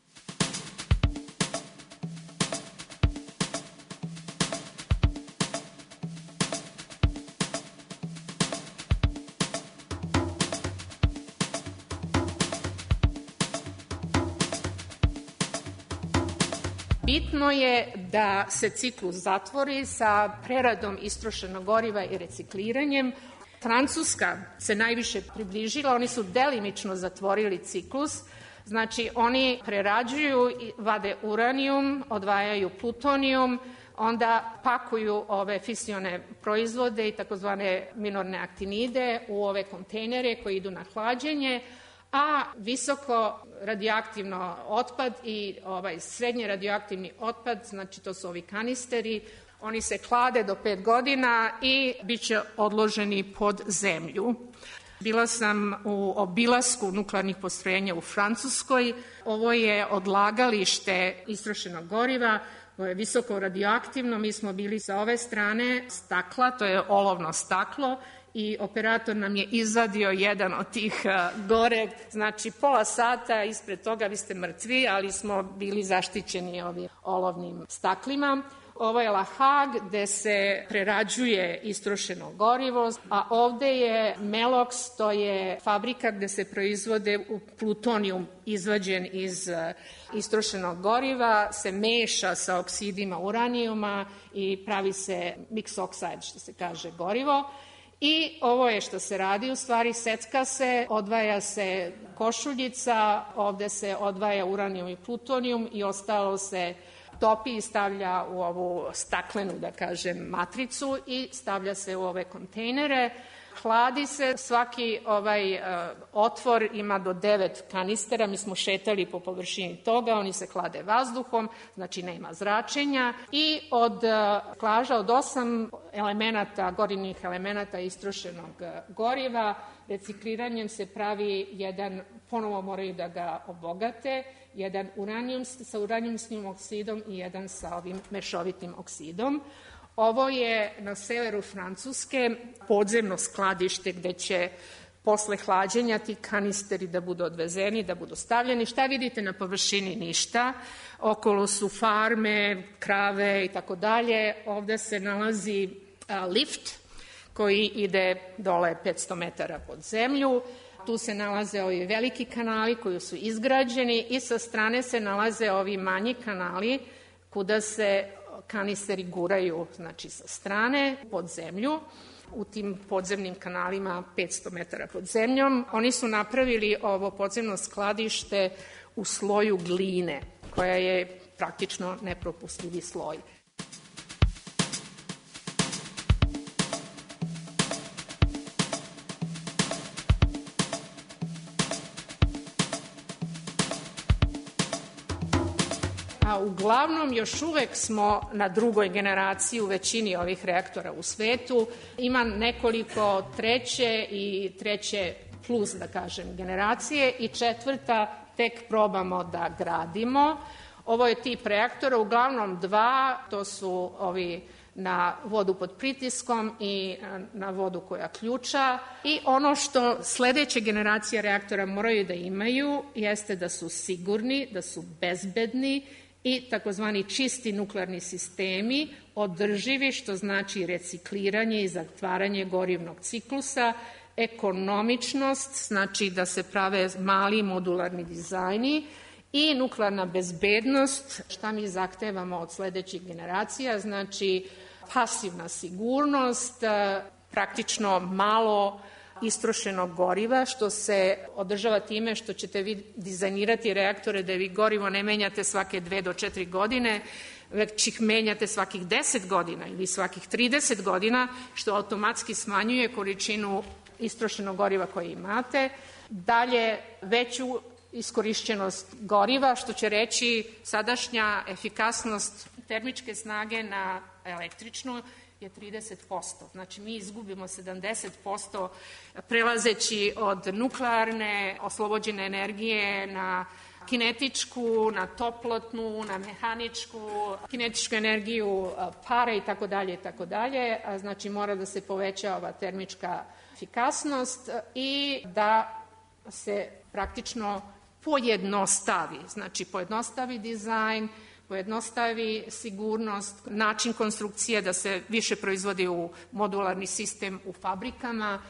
Bitno je da se ciklus zatvori sa preradom istrošenog goriva i recikliranjem. Francuska se najviše približila, oni su delimično zatvorili ciklus, znači oni prerađuju, vade uranijum, odvajaju plutonijum, onda pakuju ove fisione proizvode i takozvane minorne aktinide u ove kontejnere koji idu na hlađenje, a visoko radioaktivno otpad i ovaj srednje radioaktivni otpad, znači to su ovi kanisteri, oni se hlade do pet godina i bit će odloženi pod zemlju. Bila sam u obilasku nuklearnih postrojenja u Francuskoj. Ovo je odlagalište istrošenog goriva, to je visoko radioaktivno. Mi smo bili sa ove strane stakla, to je olovno staklo, i operator nam je izvadio jedan od tih gore, znači pola sata ispred toga vi ste mrtvi, ali smo bili zaštićeni ovim olovnim staklima. Ovo je La Hague gde se prerađuje istrošeno gorivo, a ovde je Melox, to je fabrika gde se proizvode plutonijum izvađen iz istrošenog goriva, se meša sa oksidima uranijuma i pravi se mix oxide, što se kaže, gorivo. I ovo je što se radi, u stvari secka se, odvaja se košuljica, ovde se odvaja uranijum i plutonijum i ostalo se topi i stavlja u ovu staklenu, da kažem, matricu i stavlja se u ove kontejnere. Hladi se, svaki ovaj uh, otvor ima do devet kanistera, mi smo šetali po površini toga, oni se hlade vazduhom, znači nema zračenja i od uh, klaža od osam elemenata, gorivnih elemenata istrošenog uh, goriva, recikliranjem se pravi jedan, ponovo moraju da ga obogate, jedan uranijum sa uranijumskim oksidom i jedan sa ovim mešovitim oksidom. Ovo je na severu Francuske podzemno skladište gde će posle hlađenja ti kanisteri da budu odvezeni, da budu stavljeni. Šta vidite na površini? Ništa. Okolo su farme, krave i tako dalje. Ovde se nalazi a, lift koji ide dole petsto metara pod zemlju. Tu se nalaze ovi veliki kanali koji su izgrađeni i sa strane se nalaze ovi manji kanali kuda se kanisteri guraju, znači sa strane, pod zemlju, u tim podzemnim kanalima petsto metara pod zemljom. Oni su napravili ovo podzemno skladište u sloju gline, koja je praktično nepropustljivi sloj. A uglavnom još uvek smo na drugoj generaciji u većini ovih reaktora u svetu. Ima nekoliko treće i treće plus, da kažem, generacije i četvrta tek probamo da gradimo. Ovo je tip reaktora, uglavnom dva, to su ovi na vodu pod pritiskom i na vodu koja ključa. I ono što sledeće generacije reaktora moraju da imaju jeste da su sigurni, da su bezbedni i takozvani čisti nuklearni sistemi, održivi, što znači recikliranje i zatvaranje gorivnog ciklusa, ekonomičnost, znači da se prave mali modularni dizajni, i nuklearna bezbednost, šta mi zahtevamo od sledećih generacija, znači pasivna sigurnost, praktično malo istrošenog goriva, što se održava time što ćete vi dizajnirati reaktore da vi gorivo ne menjate svake dve do četiri godine, već ih menjate svakih deset godina ili svakih trideset godina, što automatski smanjuje količinu istrošenog goriva koje imate. Dalje, veću iskorišćenost goriva, što će reći sadašnja efikasnost termičke snage na električnu je trideset posto. Znači, mi izgubimo sedamdeset posto prelazeći od nuklearne oslobođene energije na kinetičku, na toplotnu, na mehaničku, kinetičku energiju para i tako dalje i tako dalje. Znači, mora da se poveća ova termička efikasnost i da se praktično pojednostavi. Znači, pojednostavi dizajn, pojednostavi sigurnost, način konstrukcije da se više proizvodi u modularni sistem u fabrikama,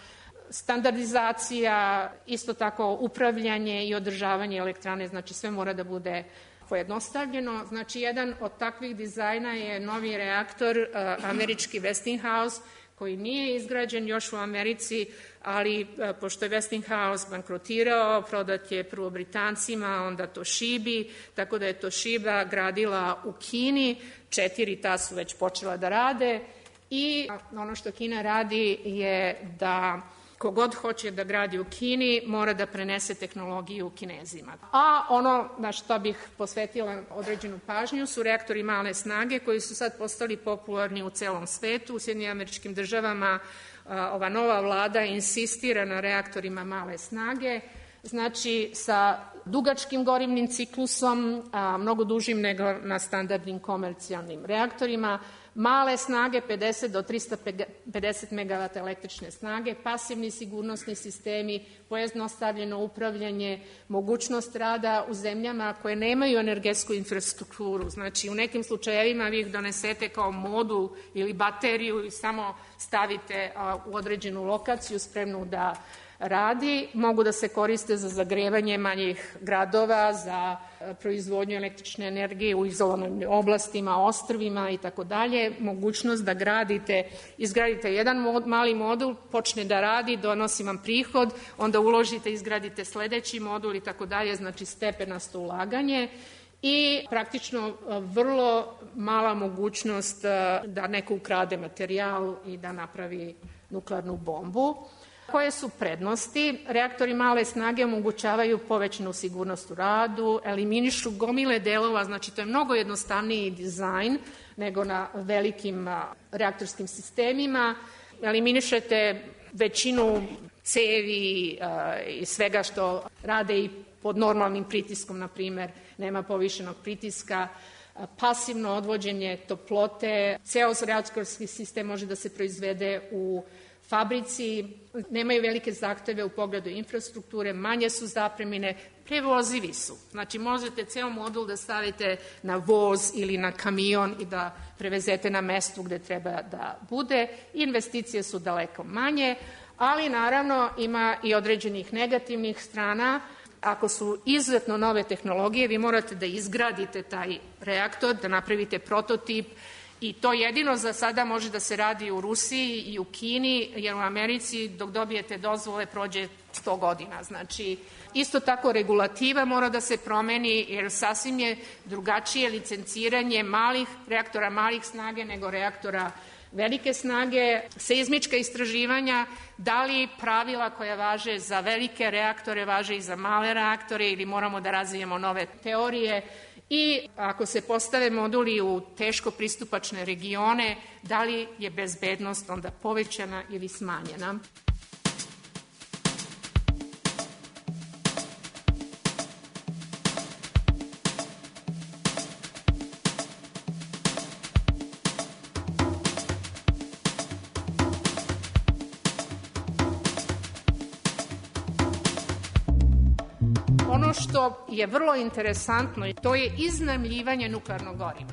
standardizacija, isto tako upravljanje i održavanje elektrane, znači sve mora da bude pojednostavljeno. Znači, jedan od takvih dizajna je novi reaktor, uh, američki Westinghouse, koji nije izgrađen još u Americi, ali pošto je Westinghouse bankrotirao, prodat je prvo Britancima, onda Toshibi, tako da je Toshiba gradila u Kini, četiri ta su već počela da rade i ono što Kina radi je da kogod hoće da gradi u Kini mora da prenese tehnologiju Kinezima. A ono na što bih posvetila određenu pažnju su reaktori male snage koji su sad postali popularni u celom svetu. U Sjedinjenim Američkim Državama ova nova vlada insistira na reaktorima male snage, znači sa dugačkim gorivnim ciklusom, a, mnogo dužim nego na standardnim komercijalnim reaktorima, male snage pedeset do trista pedeset megavata električne snage, pasivni sigurnosni sistemi, pojednostavljeno upravljanje, mogućnost rada u zemljama koje nemaju energetsku infrastrukturu. Znači, u nekim slučajevima vi ih donesete kao modul ili bateriju i samo stavite u određenu lokaciju spremnu da radi, mogu da se koriste za zagrevanje manjih gradova, za proizvodnju električne energije u izolovanim oblastima, ostrvima i tako dalje. Mogućnost da gradite, izgradite jedan mod, mali modul, počne da radi, donosi vam prihod, onda uložite, izgradite sledeći modul i tako dalje, znači stepenasto ulaganje. i praktično vrlo mala mogućnost da neko ukrade materijal i da napravi nuklearnu bombu. Koje su prednosti? Reaktori male snage omogućavaju povećanu sigurnost u radu, eliminišu gomile delova, znači to je mnogo jednostavniji dizajn nego na velikim reaktorskim sistemima. Eliminišete većinu cevi i svega što rade i pod normalnim pritiskom, na primer, nema povišenog pritiska, pasivno odvođenje toplote, ceo reaktorski sistem može da se proizvede u fabrici, nemaju velike zahteve u pogledu infrastrukture, manje su zapremine, prevozivi su. Znači možete ceo modul da stavite na voz ili na kamion i da prevezete na mestu gde treba da bude. Investicije su daleko manje, ali naravno ima i određenih negativnih strana. Ako su izuzetno nove tehnologije, vi morate da izgradite taj reaktor, da napravite prototip, i to jedino za sada može da se radi u Rusiji i u Kini, jer u Americi dok dobijete dozvole prođe sto godina. Znači, isto tako regulativa mora da se promeni, jer sasvim je drugačije licenciranje malih reaktora malih snage nego reaktora velike snage, seizmička istraživanja, da li pravila koja važe za velike reaktore važe i za male reaktore ili moramo da razvijemo nove teorije. I ako se postave moduli u teško pristupačne regione, da li je bezbednost onda povećana ili smanjena? Ono što je vrlo interesantno, to je iznajmljivanje nuklearnog goriva.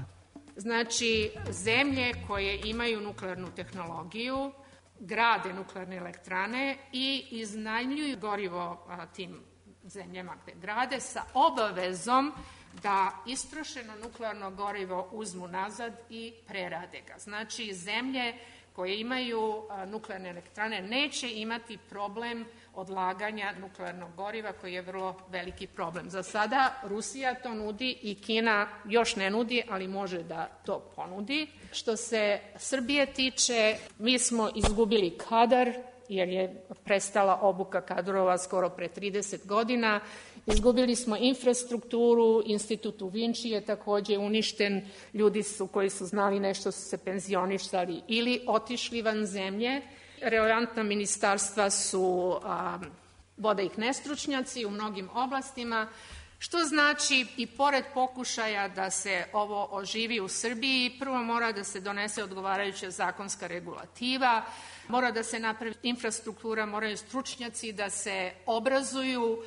Znači, zemlje koje imaju nuklearnu tehnologiju grade nuklearne elektrane i iznajmljuju gorivo tim zemljama gde grade sa obavezom da istrošeno nuklearno gorivo uzmu nazad i prerade ga. Znači, zemlje koje imaju nuklearne elektrane neće imati problem odlaganja nuklearnog goriva, koji je vrlo veliki problem. Za sada Rusija to nudi i Kina još ne nudi, ali može da to ponudi. Što se Srbije tiče, mi smo izgubili kadar, jer je prestala obuka kadrova skoro pre trideset godina. Izgubili smo infrastrukturu, institut u Vinči je takođe uništen, ljudi su koji su znali nešto su se penzionisali ili otišli van zemlje. Relevantna ministarstva su, a, vode ih nestručnjaci u mnogim oblastima, što znači i pored pokušaja da se ovo oživi u Srbiji, prvo mora da se donese odgovarajuća zakonska regulativa, mora da se napravi infrastruktura, moraju stručnjaci da se obrazuju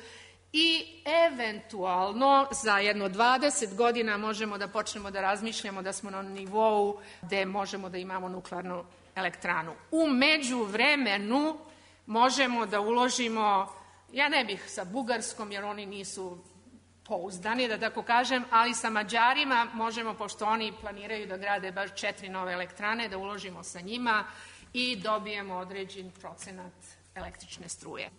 i eventualno za jedno dvadeset godina možemo da počnemo da razmišljamo da smo na nivou gde možemo da imamo nuklearnu elektranu. U međuvremenu možemo da uložimo, ja ne bih sa Bugarskom jer oni nisu pouzdani, da tako kažem, ali sa Mađarima možemo, pošto oni planiraju da grade baš četiri nove elektrane, da uložimo sa njima i dobijemo određen procenat električne struje.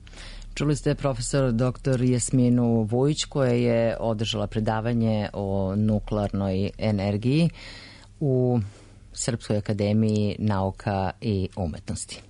Čuli ste profesor doktor Jasminu Vujić koja je održala predavanje o nuklearnoj energiji u Srpskoj akademiji nauka i umetnosti.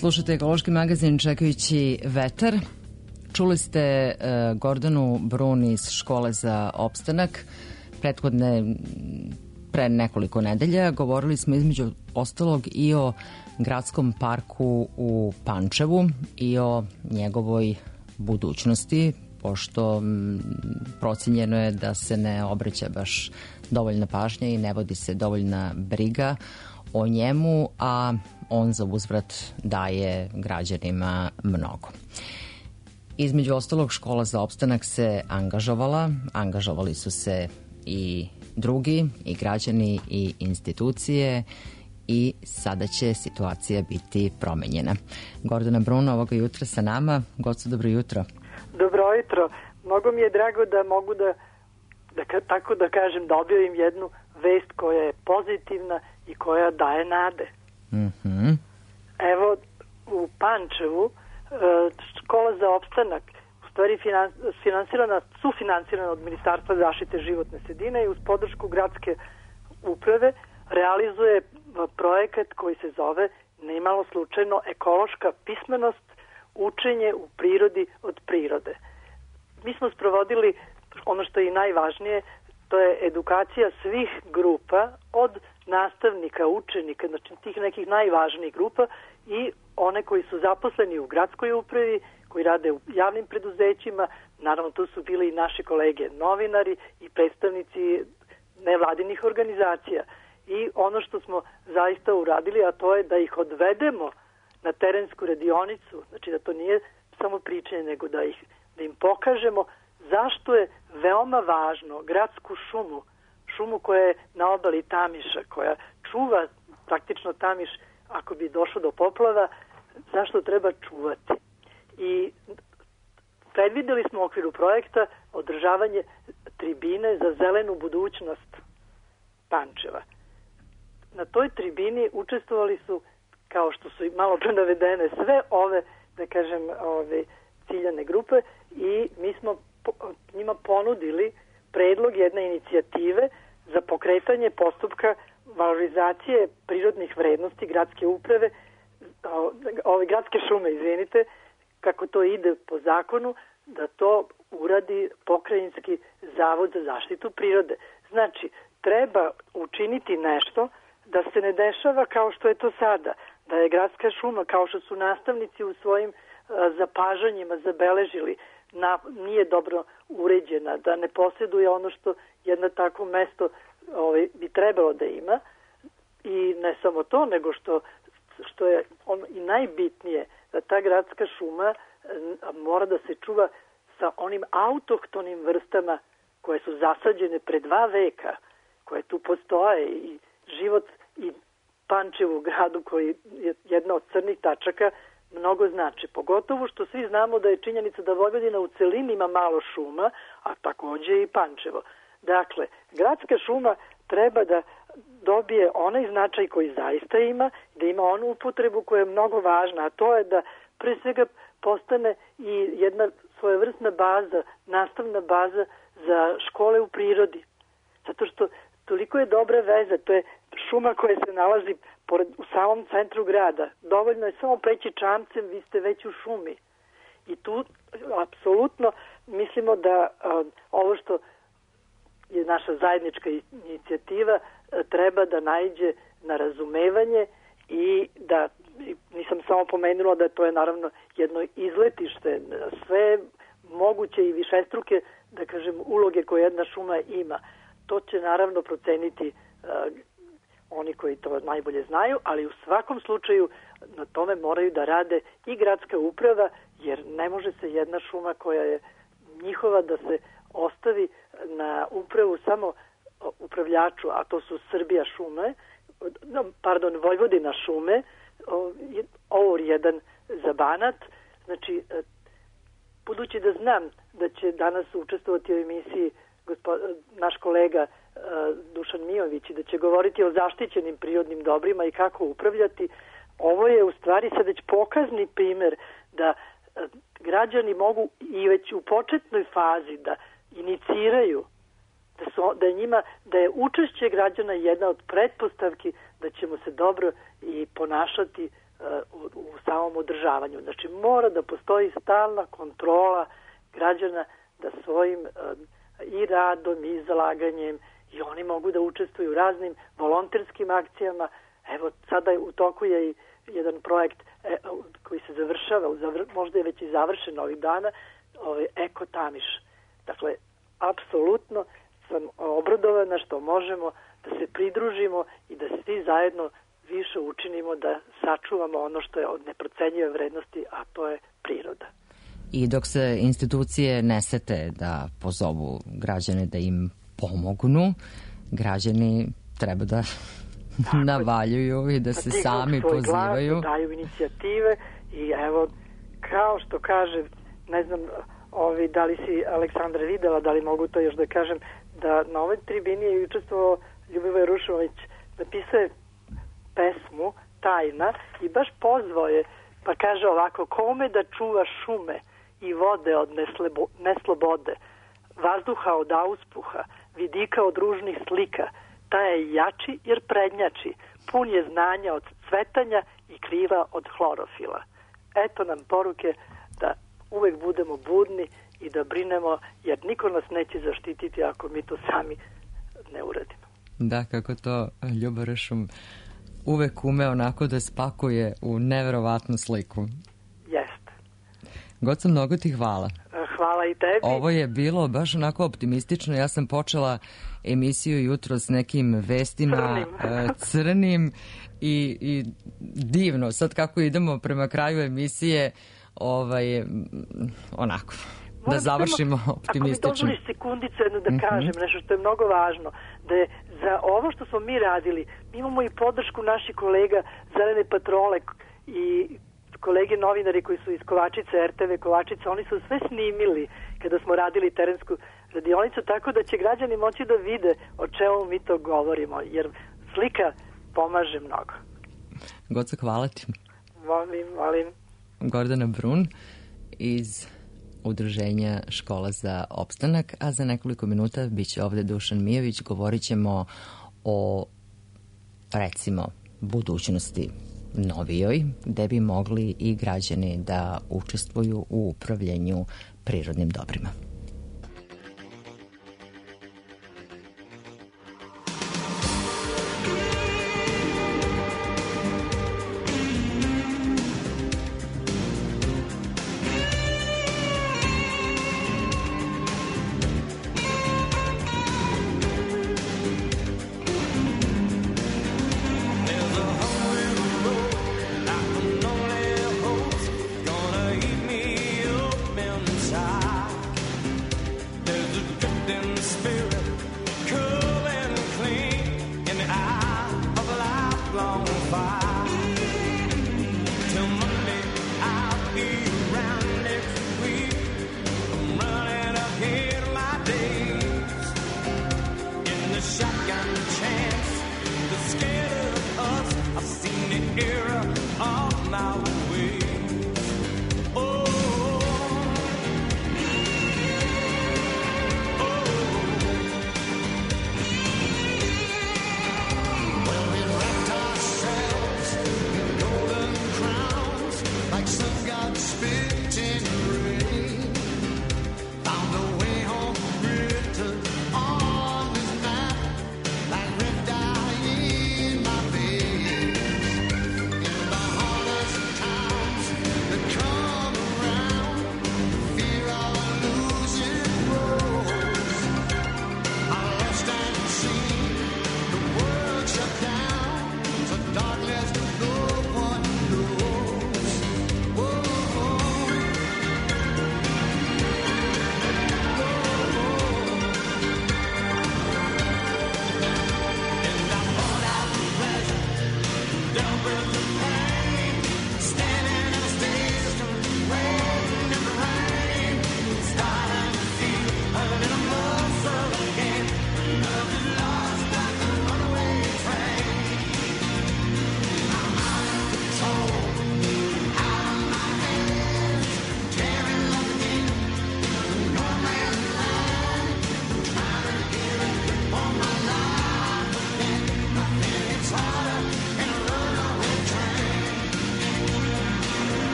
Slušajte ekološki magazin čekajući vetar. Čuli ste e, Gordanu Brun iz Škole za opstanak. Prethodne, pre nekoliko nedelja, govorili smo između ostalog i o gradskom parku u Pančevu i o njegovoj budućnosti, pošto m, procenjeno je da se ne obraća baš dovoljna pažnja i ne vodi se dovoljna briga o njemu, a on za uzvrat daje građanima mnogo. Između ostalog, Škola za opstanak se angažovala, angažovali su se i drugi, i građani, i institucije, i sada će situacija biti promenjena. Gordana Brun ovoga jutra sa nama. Goco, dobro jutro. Dobro jutro. Mnogo mi je drago da mogu da, da tako da kažem, da objavim jednu vest koja je pozitivna i koja daje nade. Mm-hmm. Evo, u Pančevu Škola za opstanak u stvari finansirana, sufinansirana od Ministarstva zaštite životne sredine i uz podršku gradske uprave realizuje projekat koji se zove nimalo slučajno ekološka pismenost, učenje u prirodi od prirode. Mi smo sprovodili ono što je i najvažnije, to je edukacija svih grupa, od nastavnika, učenika, znači tih nekih najvažnijih grupa i one koji su zaposleni u gradskoj upravi, koji rade u javnim preduzećima. Naravno, tu su bili i naši kolege novinari i predstavnici nevladinih organizacija. I ono što smo zaista uradili, a to je da ih odvedemo na terensku radionicu, znači da to nije samo pričanje, nego da, ih, da im pokažemo zašto je veoma važno gradsku šumu, šumu koja je na obali Tamiša, koja čuva praktično Tamiš ako bi došlo do poplava, zašto treba čuvati. I predvideli smo u okviru projekta održavanje tribine za zelenu budućnost Pančeva. Na toj tribini učestvovali su, kao što su malo pre navedene, sve ove, da kažem, ove ciljane grupe i mi smo njima ponudili predlog jedne inicijative za pokretanje postupka valorizacije prirodnih vrednosti gradske uprave, ove gradske šume, izvinite, kako to ide po zakonu, da to uradi Pokrajinski zavod za zaštitu prirode. Znači, treba učiniti nešto da se ne dešava kao što je to sada, da je gradska šuma, kao što su nastavnici u svojim a, zapažanjima zabeležili, na, nije dobro uređena, da ne posjeduje ono što jedno takvo mesto ovaj, bi trebalo da ima. I ne samo to, nego što, što je on i najbitnije, da ta gradska šuma a, mora da se čuva sa onim autohtonim vrstama koje su zasađene pre dva veka, koje tu postoje i život i Pančevu gradu koji je jedna od crnih tačaka mnogo znači. Pogotovo što svi znamo da je činjenica da Vojvodina u celini ima malo šuma, a takođe i Pančevo. Dakle, gradska šuma treba da dobije onaj značaj koji zaista ima, da ima onu upotrebu koja je mnogo važna, a to je da pre svega postane i jedna svojevrsna baza, nastavna baza za škole u prirodi. Zato što toliko je dobra veza, to je šuma koja se nalazi pored, u samom centru grada. Dovoljno je samo preći čamcem, vi ste već u šumi. I tu apsolutno mislimo da a, ovo što je naša zajednička inicijativa a, treba da naiđe na razumevanje i da, nisam samo pomenula da to je naravno jedno izletište, sve moguće i višestruke, da kažem, uloge koje jedna šuma ima. To će naravno proceniti uh, oni koji to najbolje znaju, ali u svakom slučaju na tome moraju da rade i gradska uprava, jer ne može se jedna šuma koja je njihova da se ostavi na upravu samo upravljaču, a to su Srbija šume, pardon, Vojvodina šume, Ovor jedan za Banat. Znači, budući da znam da će danas učestvovati u emisiji Gospod, naš kolega uh, Dušan Mijović i da će govoriti o zaštićenim prirodnim dobrima i kako upravljati, ovo je u stvari sad već pokazni primer da uh, građani mogu i već u početnoj fazi da iniciraju, da, su, da, je njima, da je učešće građana jedna od pretpostavki da ćemo se dobro i ponašati uh, u, u samom održavanju. Znači mora da postoji stalna kontrola građana da svojim i radom i zalaganjem i oni mogu da učestvuju u raznim volonterskim akcijama. Evo, sada u toku je i jedan projekt e, koji se završava, zavr, možda je već i završen ovih dana, ovaj, Eko Tamiš. Dakle, apsolutno sam obradovana što možemo da se pridružimo i da svi zajedno više učinimo da sačuvamo ono što je od neprocenjive vrednosti, a to je priroda. I dok se institucije ne sete da pozovu građane da im pomognu, građani treba da navaljuju i da se sami pozivaju. Glas, da daju inicijative i evo, kao što kaže, ne znam, ovi, da li si Aleksandra videla, da li mogu to još da kažem, da na ovoj tribini je učestvovao Ljubivoje Rušović, napisao pesmu Tajna i baš pozvao je, pa kaže ovako: kome da čuva šume i vode od neslebo, neslobode, vazduha od auspuha, vidika od ružnih slika, taj je jači jer prednjači, pun je znanja od cvetanja i kriva od hlorofila. Eto nam poruke da uvek budemo budni i da brinemo, jer niko nas neće zaštititi ako mi to sami ne uradimo. Da, kako to Ljubo Ršum uvek ume onako da spakuje u neverovatnu sliku. Jeste. Goco, mnogo ti hvala. Hvala i tebi. Ovo je bilo baš onako optimistično. Ja sam počela emisiju jutro s nekim vestima crnim, crnim i, i divno. Sad kako idemo prema kraju emisije, ovaj, onako, moram da završimo samo, optimistično. Ako mi dozvoliš sekundicu jednu da kažem, mm-hmm. nešto što je mnogo važno, da je za ovo što smo mi radili, mi imamo i podršku naših kolega Zelene patrole i kolege novinari koji su iz Kovačice, er te ve Kovačica, oni su sve snimili kada smo radili terensku radionicu, tako da će građani moći da vide o čemu mi to govorimo, jer slika pomaže mnogo. Goco, hvala ti. Molim, molim. Gordana Brun iz Udruženja Škola za opstanak, a za nekoliko minuta biće ovde Dušan Mijević, govorit ćemo o, recimo, budućnosti novijoj, gde bi mogli i građani da učestvuju u upravljanju prirodnim dobrima.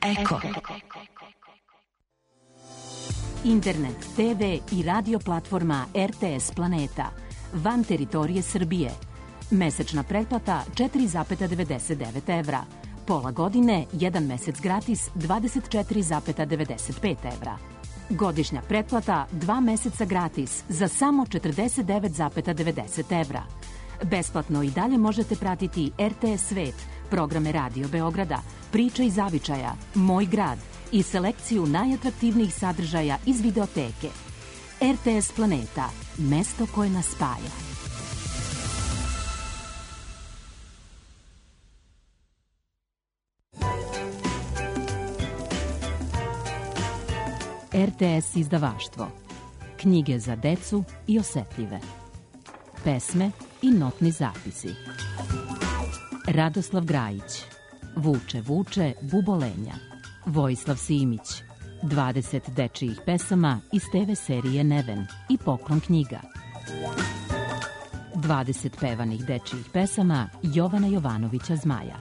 Eko. Internet, te ve i radio platforma R T S Planeta. Van teritorije Srbije. Mesečna pretplata četiri zarez devedeset devet evra. Pola godine, jedan mesec gratis, dvadeset četiri zarez devedeset pet evra. Godišnja pretplata, dva meseca gratis, za samo četrdeset devet zarez devedeset evra. Besplatno i dalje možete pratiti R T S Svet, programe Radio Beograda, Priče iz zavičaja, Moj grad i selekciju najatraktivnijih sadržaja iz videoteke. R T S Planeta, mesto koje nas spaja. R T S izdavaštvo. Knjige za decu i osetljive. Pesme i notni zapisi. Radoslav Grajić. Vuče, vuče, bubolenja. Vojislav Simić. dvadeset dečijih pesama iz te ve serije Neven i Poklon knjiga. dvadeset pevanih dečijih pesama Jovana Jovanovića Zmaja.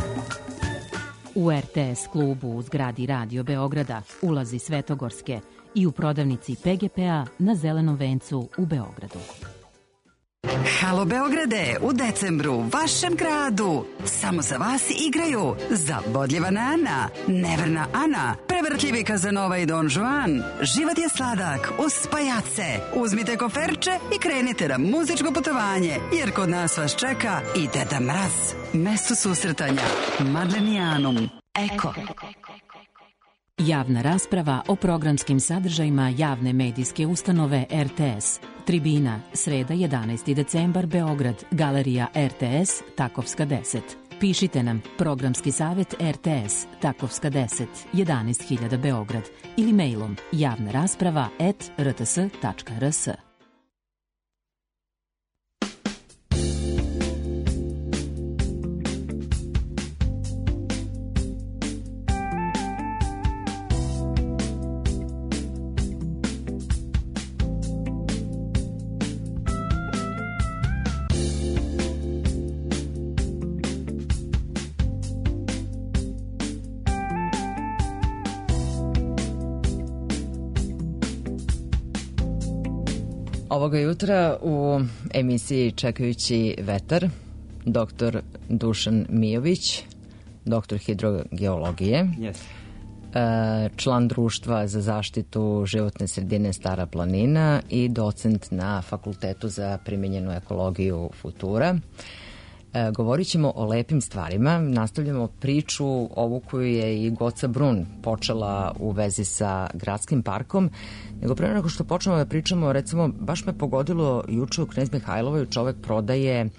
U R T S klubu u zgradi Radio Beograda, ulazi Svetogorske i u prodavnici P G P-a na Zelenom vencu u Beogradu. Halo Beograde, u decembru, vašem gradu. Samo za vas igraju Zabodljivana Ana, Neverna Ana, Prevrtljivi Kazanova i Don Juan. Život je sladak uz pajace. Uzmite koferče i krenite na muzičko putovanje, jer kod nas vas čeka i Deda Mraz. Mesto susretanja, Madlenijanum. Eko. Javna rasprava o programskim sadržajima javne medijske ustanove R T S. Tribina, sreda jedanaesti decembar, Beograd, Galerija R T S, Takovska deset. Pišite nam programski savjet R T S, Takovska deset, jedanaest hiljada Beograd ili mailom javna rasprava at r t s tačka r s. Ovoga jutra u emisiji Čekajući vetar doktor Dušan Mijović, doktor hidrogeologije, yes. član društva za zaštitu životne sredine Stara planina i docent na Fakultetu za primenjenu ekologiju Futura. Govorit ćemo o lepim stvarima. Nastavljamo priču ovu koju je i Goca Brun počela u vezi sa gradskim parkom. Nego pre nego što počnemo da pričamo, recimo, baš me pogodilo juče u Knez Mihajlovoj čovek prodaje e,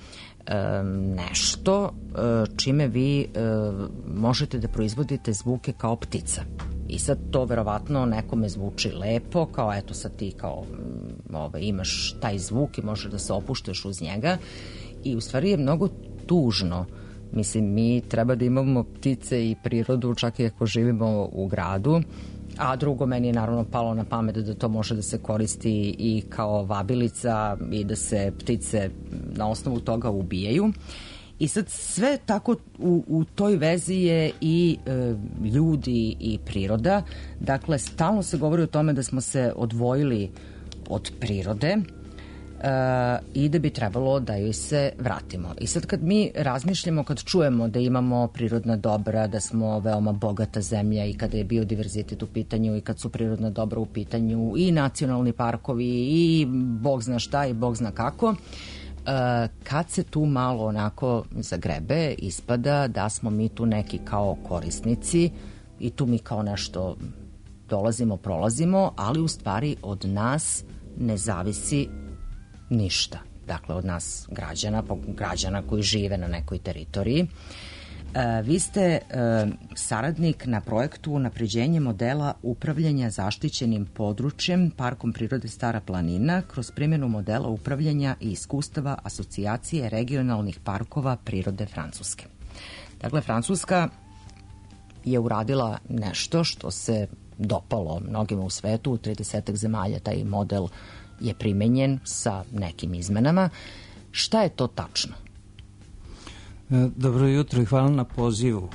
nešto e, čime vi e, možete da proizvodite zvuke kao ptica. I sad to verovatno nekome zvuči lepo, kao eto sad ti kao ove, imaš taj zvuk i možeš da se opušteš uz njega. I u stvari je mnogo tužno. Mislim, mi treba da imamo ptice i prirodu čak i ako živimo u gradu. A drugo, meni je naravno palo na pamet da to može da se koristi i kao vabilica i da se ptice na osnovu toga ubijaju. I sad sve tako u, u toj vezi je i e, ljudi i priroda. Dakle, stalno se govori o tome da smo se odvojili od prirode Uh, i da bi trebalo da joj se vratimo. I sad kad mi razmišljamo, kad čujemo da imamo prirodna dobra, da smo veoma bogata zemlja i kada je biodiverzitet u pitanju i kad su prirodna dobra u pitanju i nacionalni parkovi i bog zna šta i bog zna kako, uh, kad se tu malo onako zagrebe, ispada da smo mi tu neki kao korisnici i tu mi kao nešto dolazimo, prolazimo, ali u stvari od nas ne zavisi ništa. Dakle, od nas građana, građana koji žive na nekoj teritoriji. E, vi ste e, saradnik na projektu unapređenje modela upravljanja zaštićenim područjem Parkom prirode Stara planina kroz primjenu modela upravljanja i iskustava Asocijacije regionalnih parkova prirode Francuske. Dakle, Francuska je uradila nešto što se dopalo mnogima u svetu, u tridesetak zemalja taj model je primenjen sa nekim izmenama. Šta je to tačno? Dobro jutro i hvala na pozivu.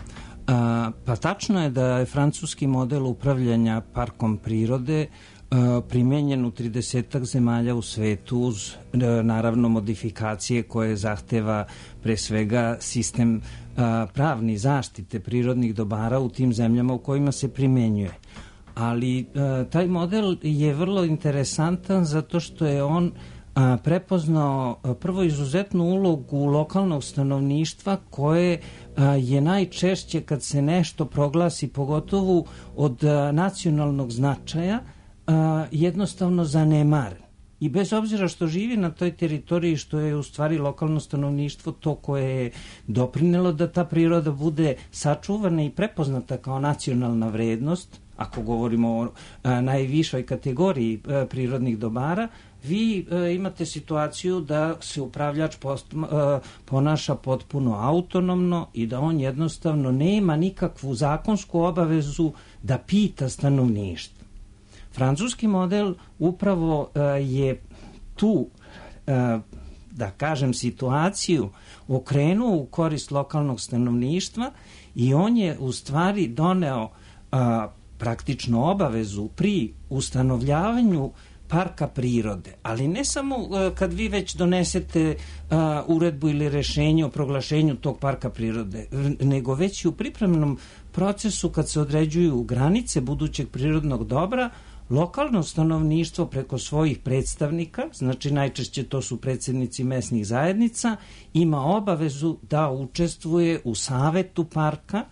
A, pa tačno je da je francuski model upravljanja parkom prirode a, primenjen u tridesetak zemalja u svetu uz a, naravno modifikacije koje zahteva pre svega sistem a, pravni zaštite prirodnih dobara u tim zemljama u kojima se primenjuje. Ali a, taj model je vrlo interesantan zato što je on a, prepoznao a, prvo izuzetnu ulogu lokalnog stanovništva koje a, je najčešće kad se nešto proglasi pogotovo od a, nacionalnog značaja a, jednostavno zanemaren. I bez obzira što živi na toj teritoriji, što je u stvari lokalno stanovništvo to koje je doprinelo da ta priroda bude sačuvana i prepoznata kao nacionalna vrednost, ako govorimo o a, najvišoj kategoriji a, prirodnih dobara, vi a, imate situaciju da se upravljač post, a, ponaša potpuno autonomno i da on jednostavno nema nikakvu zakonsku obavezu da pita stanovništvo. Francuski model upravo a, je tu, a, da kažem, situaciju okrenuo u korist lokalnog stanovništva i on je u stvari doneo a, praktično obavezu pri ustanovljavanju parka prirode, ali ne samo uh, kad vi već donesete uh, uredbu ili rešenje o proglašenju tog parka prirode, nego već i u pripremnom procesu kad se određuju granice budućeg prirodnog dobra, lokalno stanovništvo preko svojih predstavnika, znači najčešće to su predsednici mesnih zajednica, ima obavezu da učestvuje u savetu parka.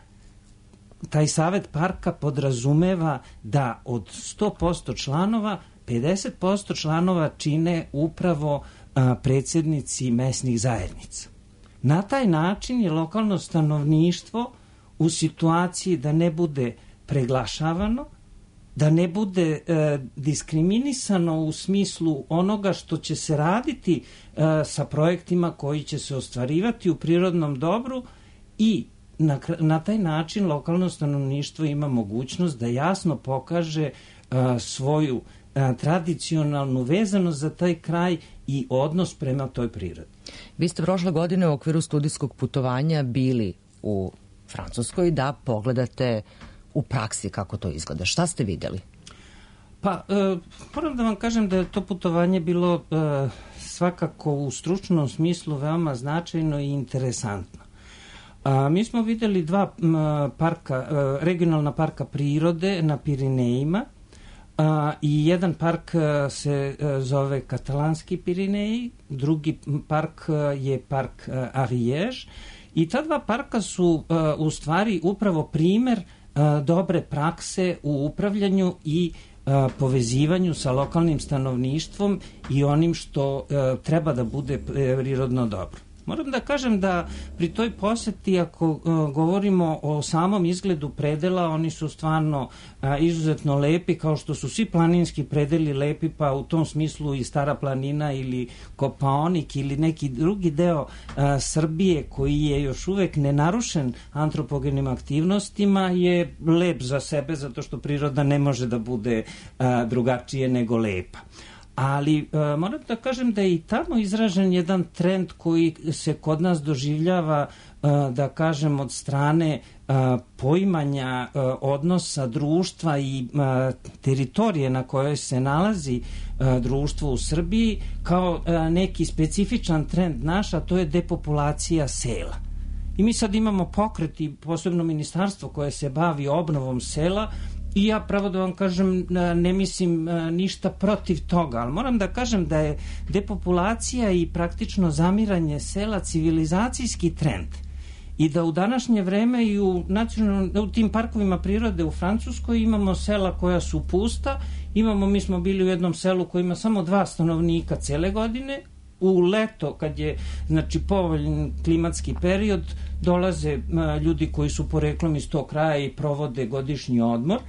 Taj savet parka podrazumeva da od sto posto članova pedeset posto članova čine upravo a, predsednici mesnih zajednica. Na taj način je lokalno stanovništvo u situaciji da ne bude preglašavano, da ne bude e, diskriminisano u smislu onoga što će se raditi e, sa projektima koji će se ostvarivati u prirodnom dobru i na, na taj način lokalno stanovništvo ima mogućnost da jasno pokaže uh, svoju uh, tradicionalnu vezanost za taj kraj i odnos prema toj prirodi. Vi ste prošle godine u okviru studijskog putovanja bili u Francuskoj da pogledate u praksi kako to izgleda. Šta ste videli? Pa, uh, moram da vam kažem da je to putovanje bilo uh, svakako u stručnom smislu veoma značajno i interesantno. A, mi smo videli dva m, parka, a, regionalna parka prirode na Pirinejima a, i jedan park a, se a, zove Katalanski Pirineji, drugi park a, je park Ariège i ta dva parka su a, u stvari upravo primer a, dobre prakse u upravljanju i a, povezivanju sa lokalnim stanovništvom i onim što a, treba da bude prirodno dobro. Moram da kažem da pri toj poseti, ako uh, govorimo o samom izgledu predela, oni su stvarno uh, izuzetno lepi, kao što su svi planinski predeli lepi, pa u tom smislu i Stara planina ili Kopaonik ili neki drugi deo uh, Srbije koji je još uvek nenarušen antropogenim aktivnostima je lep za sebe, zato što priroda ne može da bude uh, drugačije nego lepa. Ali uh, moram da kažem da je i tamo izražen jedan trend koji se kod nas doživljava, uh, da kažem, od strane uh, poimanja uh, odnosa društva i uh, teritorije na kojoj se nalazi uh, društvo u Srbiji kao uh, neki specifičan trend naš, a to je depopulacija sela. I mi sad imamo pokret i posebno ministarstvo koje se bavi obnovom sela. I ja, pravo da vam kažem, ne mislim ništa protiv toga, ali moram da kažem da je depopulacija i praktično zamiranje sela civilizacijski trend i da u današnje vreme i u, u tim parkovima prirode u Francuskoj imamo sela koja su pusta, imamo, mi smo bili u jednom selu koji ima samo dva stanovnika cele godine, u leto kad je, znači, povoljan klimatski period, dolaze a, ljudi koji su poreklom iz tog kraja i provode godišnji odmor,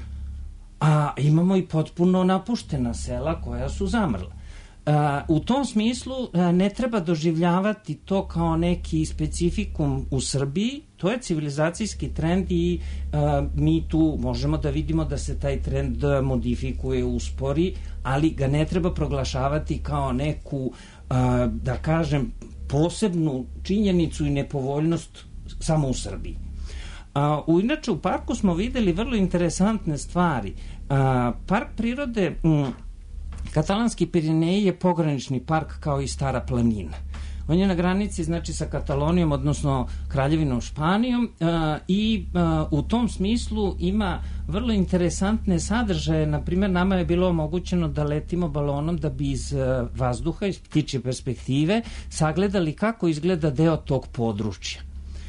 a imamo i potpuno napuštena sela koja su zamrla. A, u tom smislu a, ne treba doživljavati to kao neki specifikum u Srbiji, to je civilizacijski trend i a, mi tu možemo da vidimo da se taj trend modifikuje, uspori, ali ga ne treba proglašavati kao neku, a, da kažem, posebnu činjenicu i nepovoljnost samo u Srbiji. A, u, inače, u parku smo videli vrlo interesantne stvari. A, park prirode m, Katalanski Pirineji je pogranični park kao i Stara planina. On je na granici, znači, sa Katalonijom, odnosno Kraljevinom Španijom, a, i a, u tom smislu ima vrlo interesantne sadržaje. Na primjer, nama je bilo omogućeno da letimo balonom da bi iz a, vazduha, iz ptičje perspektive, sagledali kako izgleda deo tog područja.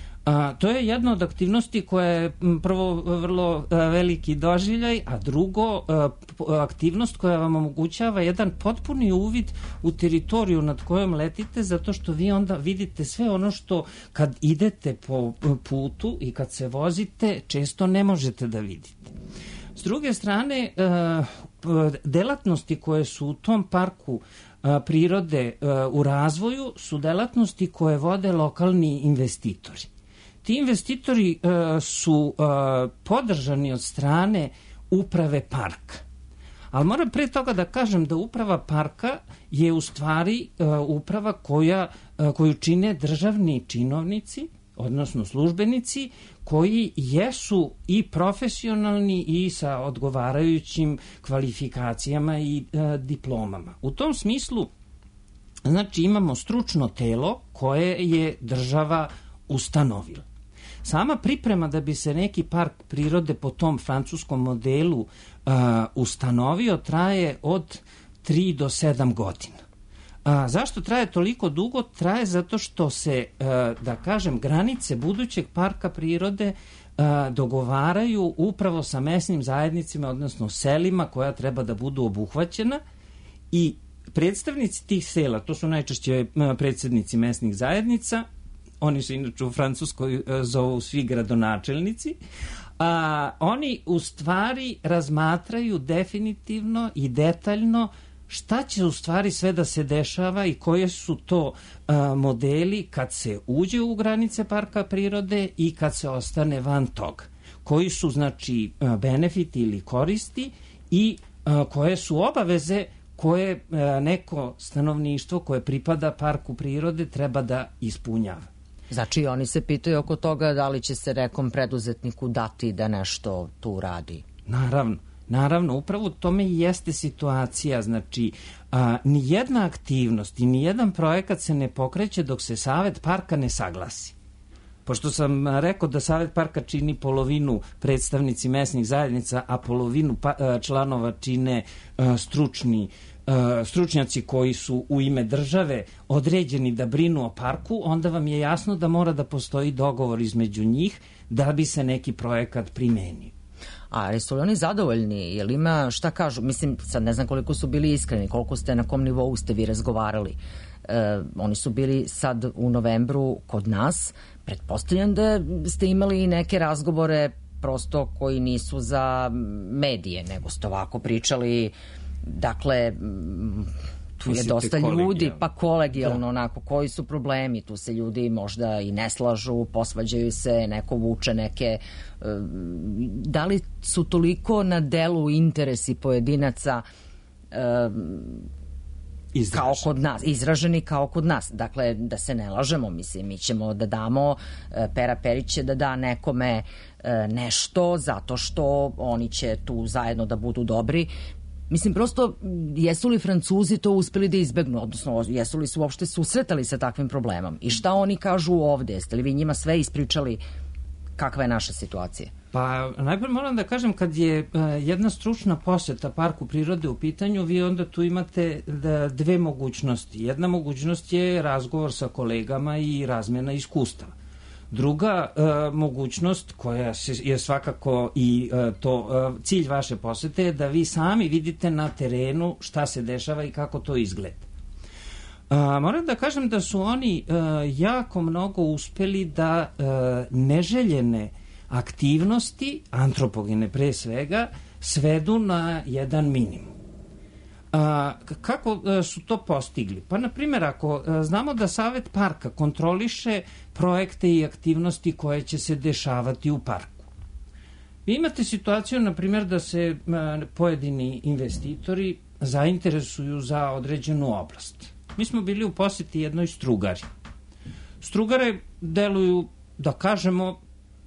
A, to je jedna od aktivnosti koja je prvo vrlo a, veliki doživljaj, a drugo a, aktivnost koja vam omogućava jedan potpuni uvid u teritoriju nad kojom letite, zato što vi onda vidite sve ono što kad idete po putu i kad se vozite često ne možete da vidite. S druge strane, a, delatnosti koje su u tom parku a, prirode a, u razvoju su delatnosti koje vode lokalni investitori. Ti investitori uh, su uh, podržani od strane uprave parka. Ali moram pre toga da kažem da uprava parka je u stvari uh, uprava koja, uh, koju čine državni činovnici, odnosno službenici, koji jesu i profesionalni i sa odgovarajućim kvalifikacijama i uh, diplomama. U tom smislu, znači, imamo stručno telo koje je država ustanovila. Sama priprema da bi se neki park prirode po tom francuskom modelu uh, ustanovio traje od tri do sedam godina. A, zašto traje toliko dugo? Traje zato što se, uh, da kažem, granice budućeg parka prirode uh, dogovaraju upravo sa mesnim zajednicima, odnosno selima koja treba da budu obuhvaćena, i predstavnici tih sela, to su najčešće uh, predsednici mesnih zajednica, oni se inače u Francuskoj zovu svi gradonačelnici, a, oni u stvari razmatraju definitivno i detaljno šta će u stvari sve da se dešava i koje su to a, modeli kad se uđe u granice parka prirode i kad se ostane van toga. Koji su, znači, benefiti ili koristi i a, koje su obaveze koje a, neko stanovništvo koje pripada parku prirode treba da ispunjava. Znači, oni se pitaju oko toga da li će se nekom preduzetniku dati da nešto tu radi. Naravno, naravno, upravo tome i jeste situacija. Znači, a, nijedna aktivnost i nijedan projekat se ne pokreće dok se Savet parka ne saglasi. Pošto sam rekao da Savet parka čini polovinu predstavnici mesnih zajednica, a polovinu pa, članova čine a, stručni stručnjaci koji su u ime države određeni da brinu o parku, onda vam je jasno da mora da postoji dogovor između njih da bi se neki projekat primenio. A jesu li oni zadovoljni? Jel ima, šta kažu? Mislim, sad ne znam koliko su bili iskreni, koliko ste, na kom nivou ste vi razgovarali. E, oni su bili sad u novembru kod nas. Pretpostavljam da ste imali neke razgovore prosto koji nisu za medije, nego ste ovako pričali. Dakle, tu je dosta ljudi, pa kolegijalno, onako, koji su problemi, tu se ljudi možda i ne slažu, posvađaju se, neko vuče neke, da li su toliko na delu interesi pojedinaca Izraženi. Kao kod nas, izraženi kao kod nas. Dakle, da se ne lažemo, mislim, mi ćemo da damo, Pera Perić će da da nekome nešto zato što oni će tu zajedno da budu dobri. Mislim, prosto, jesu li Francuzi to uspeli da izbegnu, odnosno jesu li se uopšte susretali sa takvim problemom? I šta oni kažu ovde? Jeste li vi njima sve ispričali kakva je naša situacija? Pa, najprije moram da kažem, kad je uh, jedna stručna poseta parku prirode u pitanju, vi onda tu imate da, dve mogućnosti. Jedna mogućnost je razgovor sa kolegama i razmjena iskustava. Druga uh, mogućnost, koja je svakako i uh, to uh, cilj vaše posete, je da vi sami vidite na terenu šta se dešava i kako to izgleda. Uh, moram da kažem da su oni uh, jako mnogo uspeli da uh, neželjene aktivnosti, antropogene pre svega, svedu na jedan minimum. A, kako a, su to postigli? Pa, na primjer, ako a, znamo da Savet parka kontroliše projekte i aktivnosti koje će se dešavati u parku. Vi imate situaciju, na primjer, da se a, pojedini investitori zainteresuju za određenu oblast. Mi smo bili u poseti jednoj strugari. Strugare deluju, da kažemo,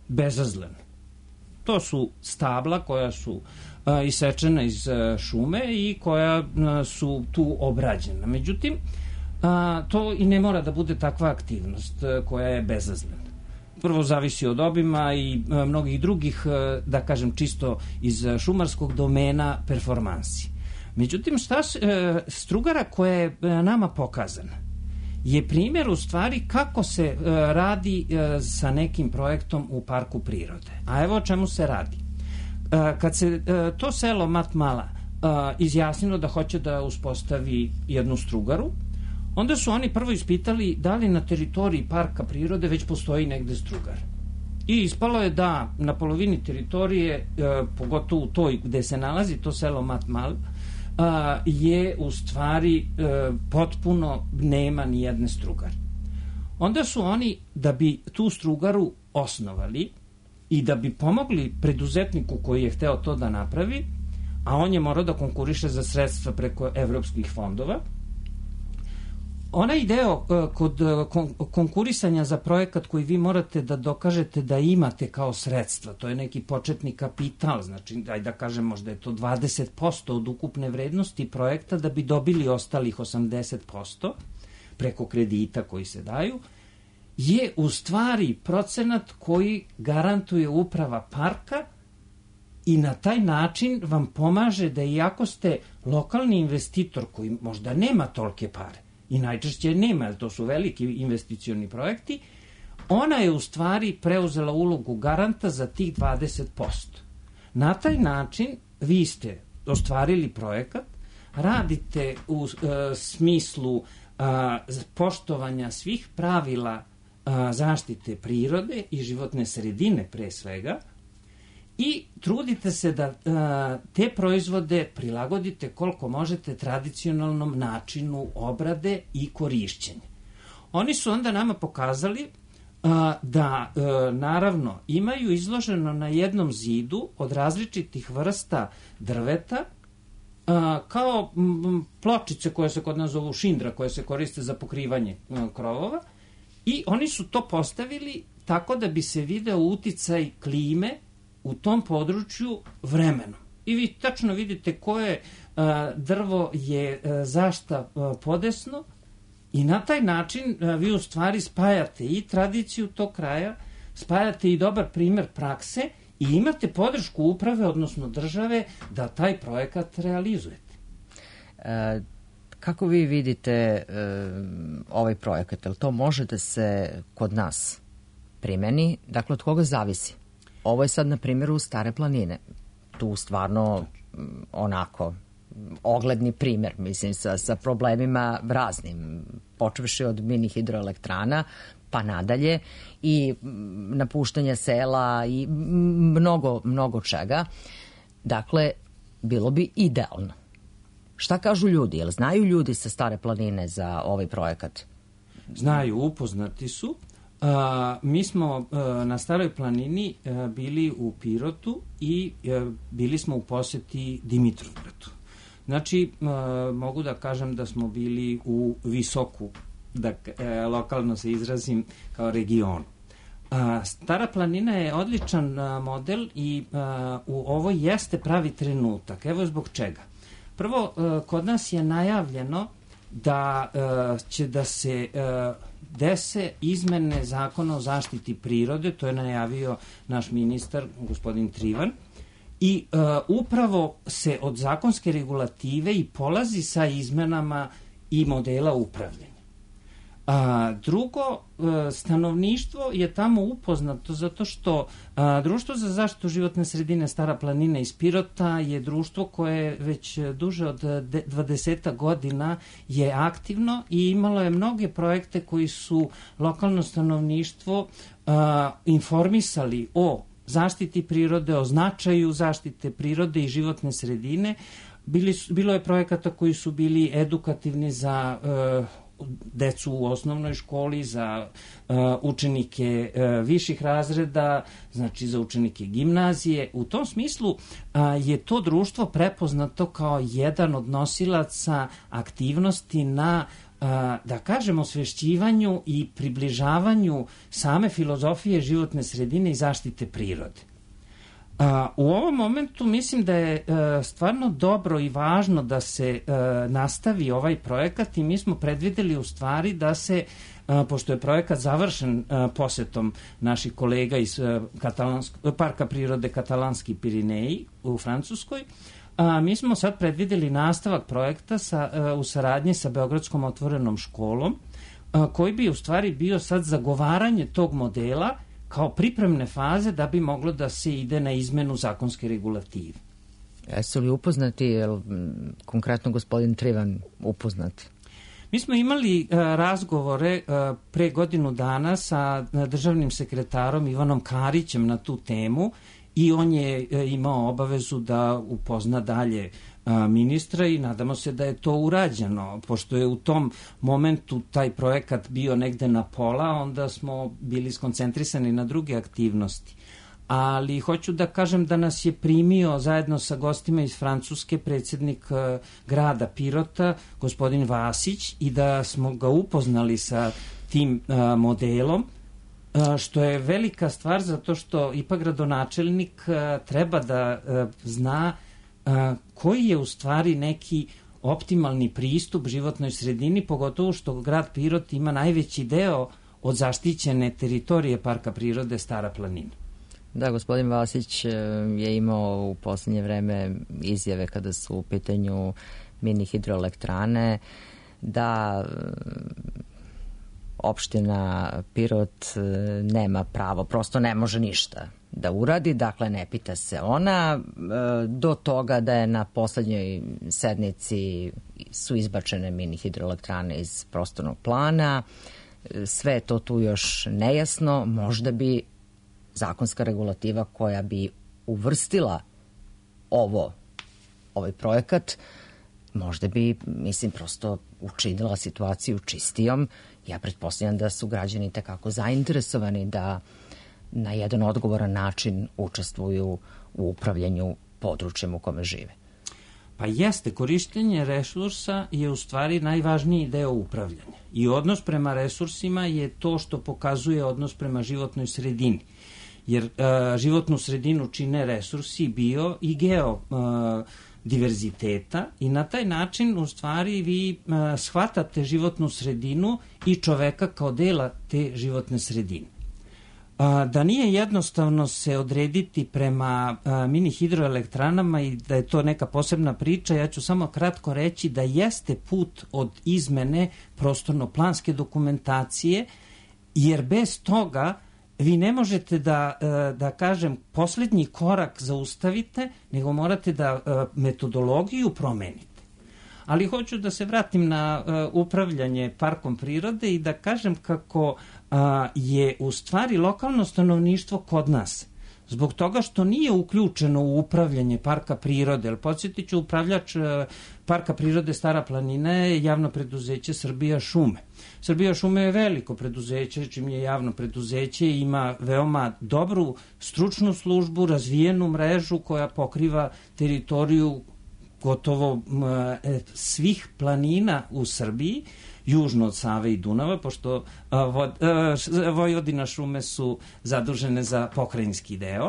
bezazlen. To su stabla koja su a, isečena iz a, šume i koja a, su tu obrađena. Međutim, a, to i ne mora da bude takva aktivnost a, koja je bezazlena. Prvo zavisi od obima i a, mnogih drugih, a, da kažem čisto iz a, šumarskog domena, performansi. Međutim, šta, a, strugara koja je a, nama pokazana je primjer u stvari kako se e, radi e, sa nekim projektom u parku prirode. A evo o čemu se radi. E, kad se e, to selo Matmala e, izjasnilo da hoće da uspostavi jednu strugaru, onda su oni prvo ispitali da li na teritoriji parka prirode već postoji negde strugar. I ispalo je da na polovini teritorije, e, pogotovo u toj gde se nalazi to selo Matmal, A, je u stvari e, potpuno nema ni jedne strugare. Onda su oni, da bi tu strugaru osnovali i da bi pomogli preduzetniku koji je hteo to da napravi, a on je morao da konkuriše za sredstva preko evropskih fondova, onaj deo e, kod kon, konkurisanja za projekat koji vi morate da dokažete da imate kao sredstva, to je neki početni kapital, znači ajde da kažem možda je to dvadeset posto od ukupne vrednosti projekta da bi dobili ostalih osamdeset posto preko kredita koji se daju, je u stvari procenat koji garantuje uprava parka i na taj način vam pomaže da iako ste lokalni investitor koji možda nema tolike pare, i najčešće nema, to su veliki investicioni projekti, ona je u stvari preuzela ulogu garanta za tih dvadeset posto. Na taj način vi ste ostvarili projekat, radite u e, smislu a, poštovanja svih pravila a, zaštite prirode i životne sredine pre svega, i trudite se da a, te proizvode prilagodite koliko možete tradicionalnom načinu obrade i korišćenja. Oni su onda nama pokazali a, da a, naravno imaju izloženo na jednom zidu od različitih vrsta drveta a, kao m, pločice koje se kod nas zovu šindra, koje se koriste za pokrivanje a, krovova, i oni su to postavili tako da bi se video uticaj klime u tom području vremenom. I vi tačno vidite koje a, drvo je a, zašta a, podesno, i na taj način a, vi u stvari spajate i tradiciju tog kraja, spajate i dobar primer prakse i imate podršku uprave, odnosno države, da taj projekat realizujete. E, kako vi vidite e, ovaj projekat? Jel to može da se kod nas primeni? Dakle, od koga zavisi? Ovo je sad na primjeru Stare planine. Tu stvarno onako ogledni primjer, mislim, sa, sa problemima raznim, počevši od mini hidroelektrana pa nadalje i napuštanja sela i mnogo, mnogo čega. Dakle, bilo bi idealno. Šta kažu ljudi? Jel znaju ljudi sa Stare planine za ovaj projekat? Znaju, upoznati su. A, mi smo a, na Staroj planini a, bili u Pirotu i a, bili smo u poseti Dimitrovgradu. Znači, a, mogu da kažem da smo bili u Visoku, da a, lokalno se izrazim, kao regionu. A, Stara planina je odličan a, model i a, u ovo jeste pravi trenutak. Evo zbog čega. Prvo, a, kod nas je najavljeno da a, će da se a, dese izmene zakona o zaštiti prirode, to je najavio naš ministar, gospodin Trivan, i e, upravo se od zakonske regulative i polazi sa izmenama i modela upravljanja. A, drugo, e, stanovništvo je tamo upoznato zato što a, Društvo za zaštitu životne sredine Stara planina iz Pirota je društvo koje već duže od dvadeset godina je aktivno i imalo je mnoge projekte koji su lokalno stanovništvo a, informisali o zaštiti prirode, o značaju zaštite prirode i životne sredine. Bili su, bilo je projekata koji su bili edukativni za e, decu u osnovnoj školi, za uh, učenike uh, viših razreda, znači za učenike gimnazije. U tom smislu uh, je to društvo prepoznato kao jedan od nosilaca aktivnosti na uh, da kažem, osvešćivanju i približavanju same filozofije životne sredine i zaštite prirode. U ovom momentu mislim da je stvarno dobro i važno da se nastavi ovaj projekat i mi smo predvideli u stvari da se, pošto je projekat završen posetom naših kolega iz Parka prirode Katalanski Pirineji u Francuskoj, A, mi smo sad predvideli nastavak projekta sa, a, u saradnji sa Beogradskom otvorenom školom, a, koji bi u stvari bio sad zagovaranje tog modela kao pripremne faze da bi moglo da se ide na izmenu zakonske regulative. Jesu li upoznati, je li konkretno gospodin Trivan upoznat? Mi smo imali a, razgovore a, pre godinu dana sa a, državnim sekretarom Ivanom Karićem na tu temu i on je imao obavezu da upozna dalje ministra i nadamo se da je to urađeno. Pošto je u tom momentu taj projekat bio negde na pola, onda smo bili skoncentrisani na druge aktivnosti. Ali hoću da kažem da nas je primio zajedno sa gostima iz Francuske predsjednik grada Pirota, gospodin Vasić, i da smo ga upoznali sa tim modelom, što je velika stvar zato što ipak gradonačelnik treba da zna koji je u stvari neki optimalni pristup životnoj sredini, pogotovo što grad Pirot ima najveći deo od zaštićene teritorije Parka prirode Stara planina. Da, gospodin Vasić je imao u poslednje vreme izjave kada su u pitanju mini hidroelektrane da opština Pirot nema pravo, prosto ne može ništa da uradi, dakle ne pita se ona, do toga da je na poslednjoj sednici su izbačene mini hidroelektrane iz prostornog plana, sve je to tu još nejasno, možda bi zakonska regulativa koja bi uvrstila ovo, ovaj projekat, možda bi, mislim, prosto učinila situaciju čistijom. Ja pretpostavljam da su građani tekako zainteresovani da na jedan odgovoran način učestvuju u upravljanju područjem u kome žive. Pa jeste, korištenje resursa je u stvari najvažniji deo upravljanja. I odnos prema resursima je to što pokazuje odnos prema životnoj sredini. Jer uh, životnu sredinu čine resursi bio i geo uh, diverziteta i na taj način u stvari vi uh, shvatate životnu sredinu i čoveka kao dela te životne sredine. Uh, da nije jednostavno se odrediti prema uh, mini hidroelektranama i da je to neka posebna priča, ja ću samo kratko reći da jeste put od izmene prostorno-planske dokumentacije, jer bez toga vi ne možete da, da kažem, poslednji korak zaustavite, nego morate da metodologiju promenite. Ali hoću da se vratim na upravljanje parkom prirode i da kažem kako je u stvari lokalno stanovništvo kod nas, zbog toga što nije uključeno u upravljanje parka prirode, jer podsjetit ću, upravljač Parka prirode Stara planina je javno preduzeće Srbija šume. Srbija šume je veliko preduzeće, čim je javno preduzeće, ima veoma dobru stručnu službu, razvijenu mrežu koja pokriva teritoriju gotovo e, svih planina u Srbiji, južno od Save i Dunava, pošto a, vod, a, Vojvodina šume su zadužene za pokrajinski deo.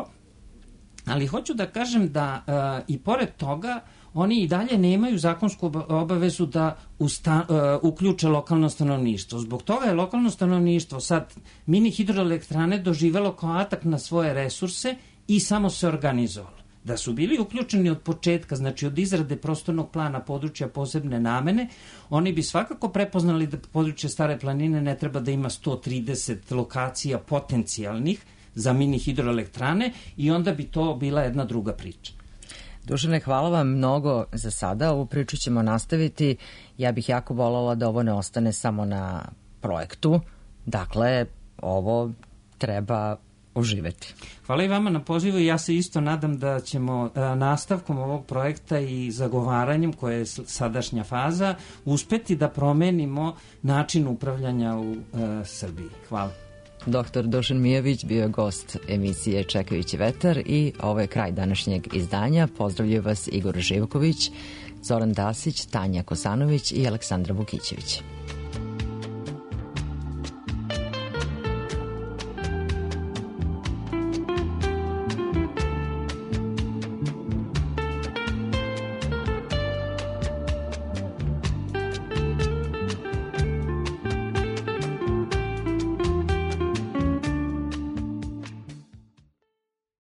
Ali hoću da kažem da a, i pored toga oni i dalje nemaju zakonsku obavezu da usta, uh, uključe lokalno stanovništvo. Zbog toga je lokalno stanovništvo sad mini hidroelektrane doživelo kao atak na svoje resurse i samo se organizovalo. Da su bili uključeni od početka, znači od izrade prostornog plana područja posebne namene, oni bi svakako prepoznali da područje Stare planine ne treba da ima sto trideset lokacija potencijalnih za mini hidroelektrane i onda bi to bila jedna druga priča. Dušane, hvala vam mnogo za sada. Ovu priču ćemo nastaviti. Ja bih jako voljela da ovo ne ostane samo na projektu. Dakle, ovo treba oživeti. Hvala i vama na pozivu i ja se isto nadam da ćemo nastavkom ovog projekta i zagovaranjem, koje je sadašnja faza, uspeti da promenimo način upravljanja u uh, Srbiji. Hvala. Doktor Dušan Mijović bio je gost emisije Čekajući vetar i ovo je kraj današnjeg izdanja. Pozdravljaju vas Igor Živković, Zoran Dasić, Tanja Kosanović i Aleksandra Vukićević.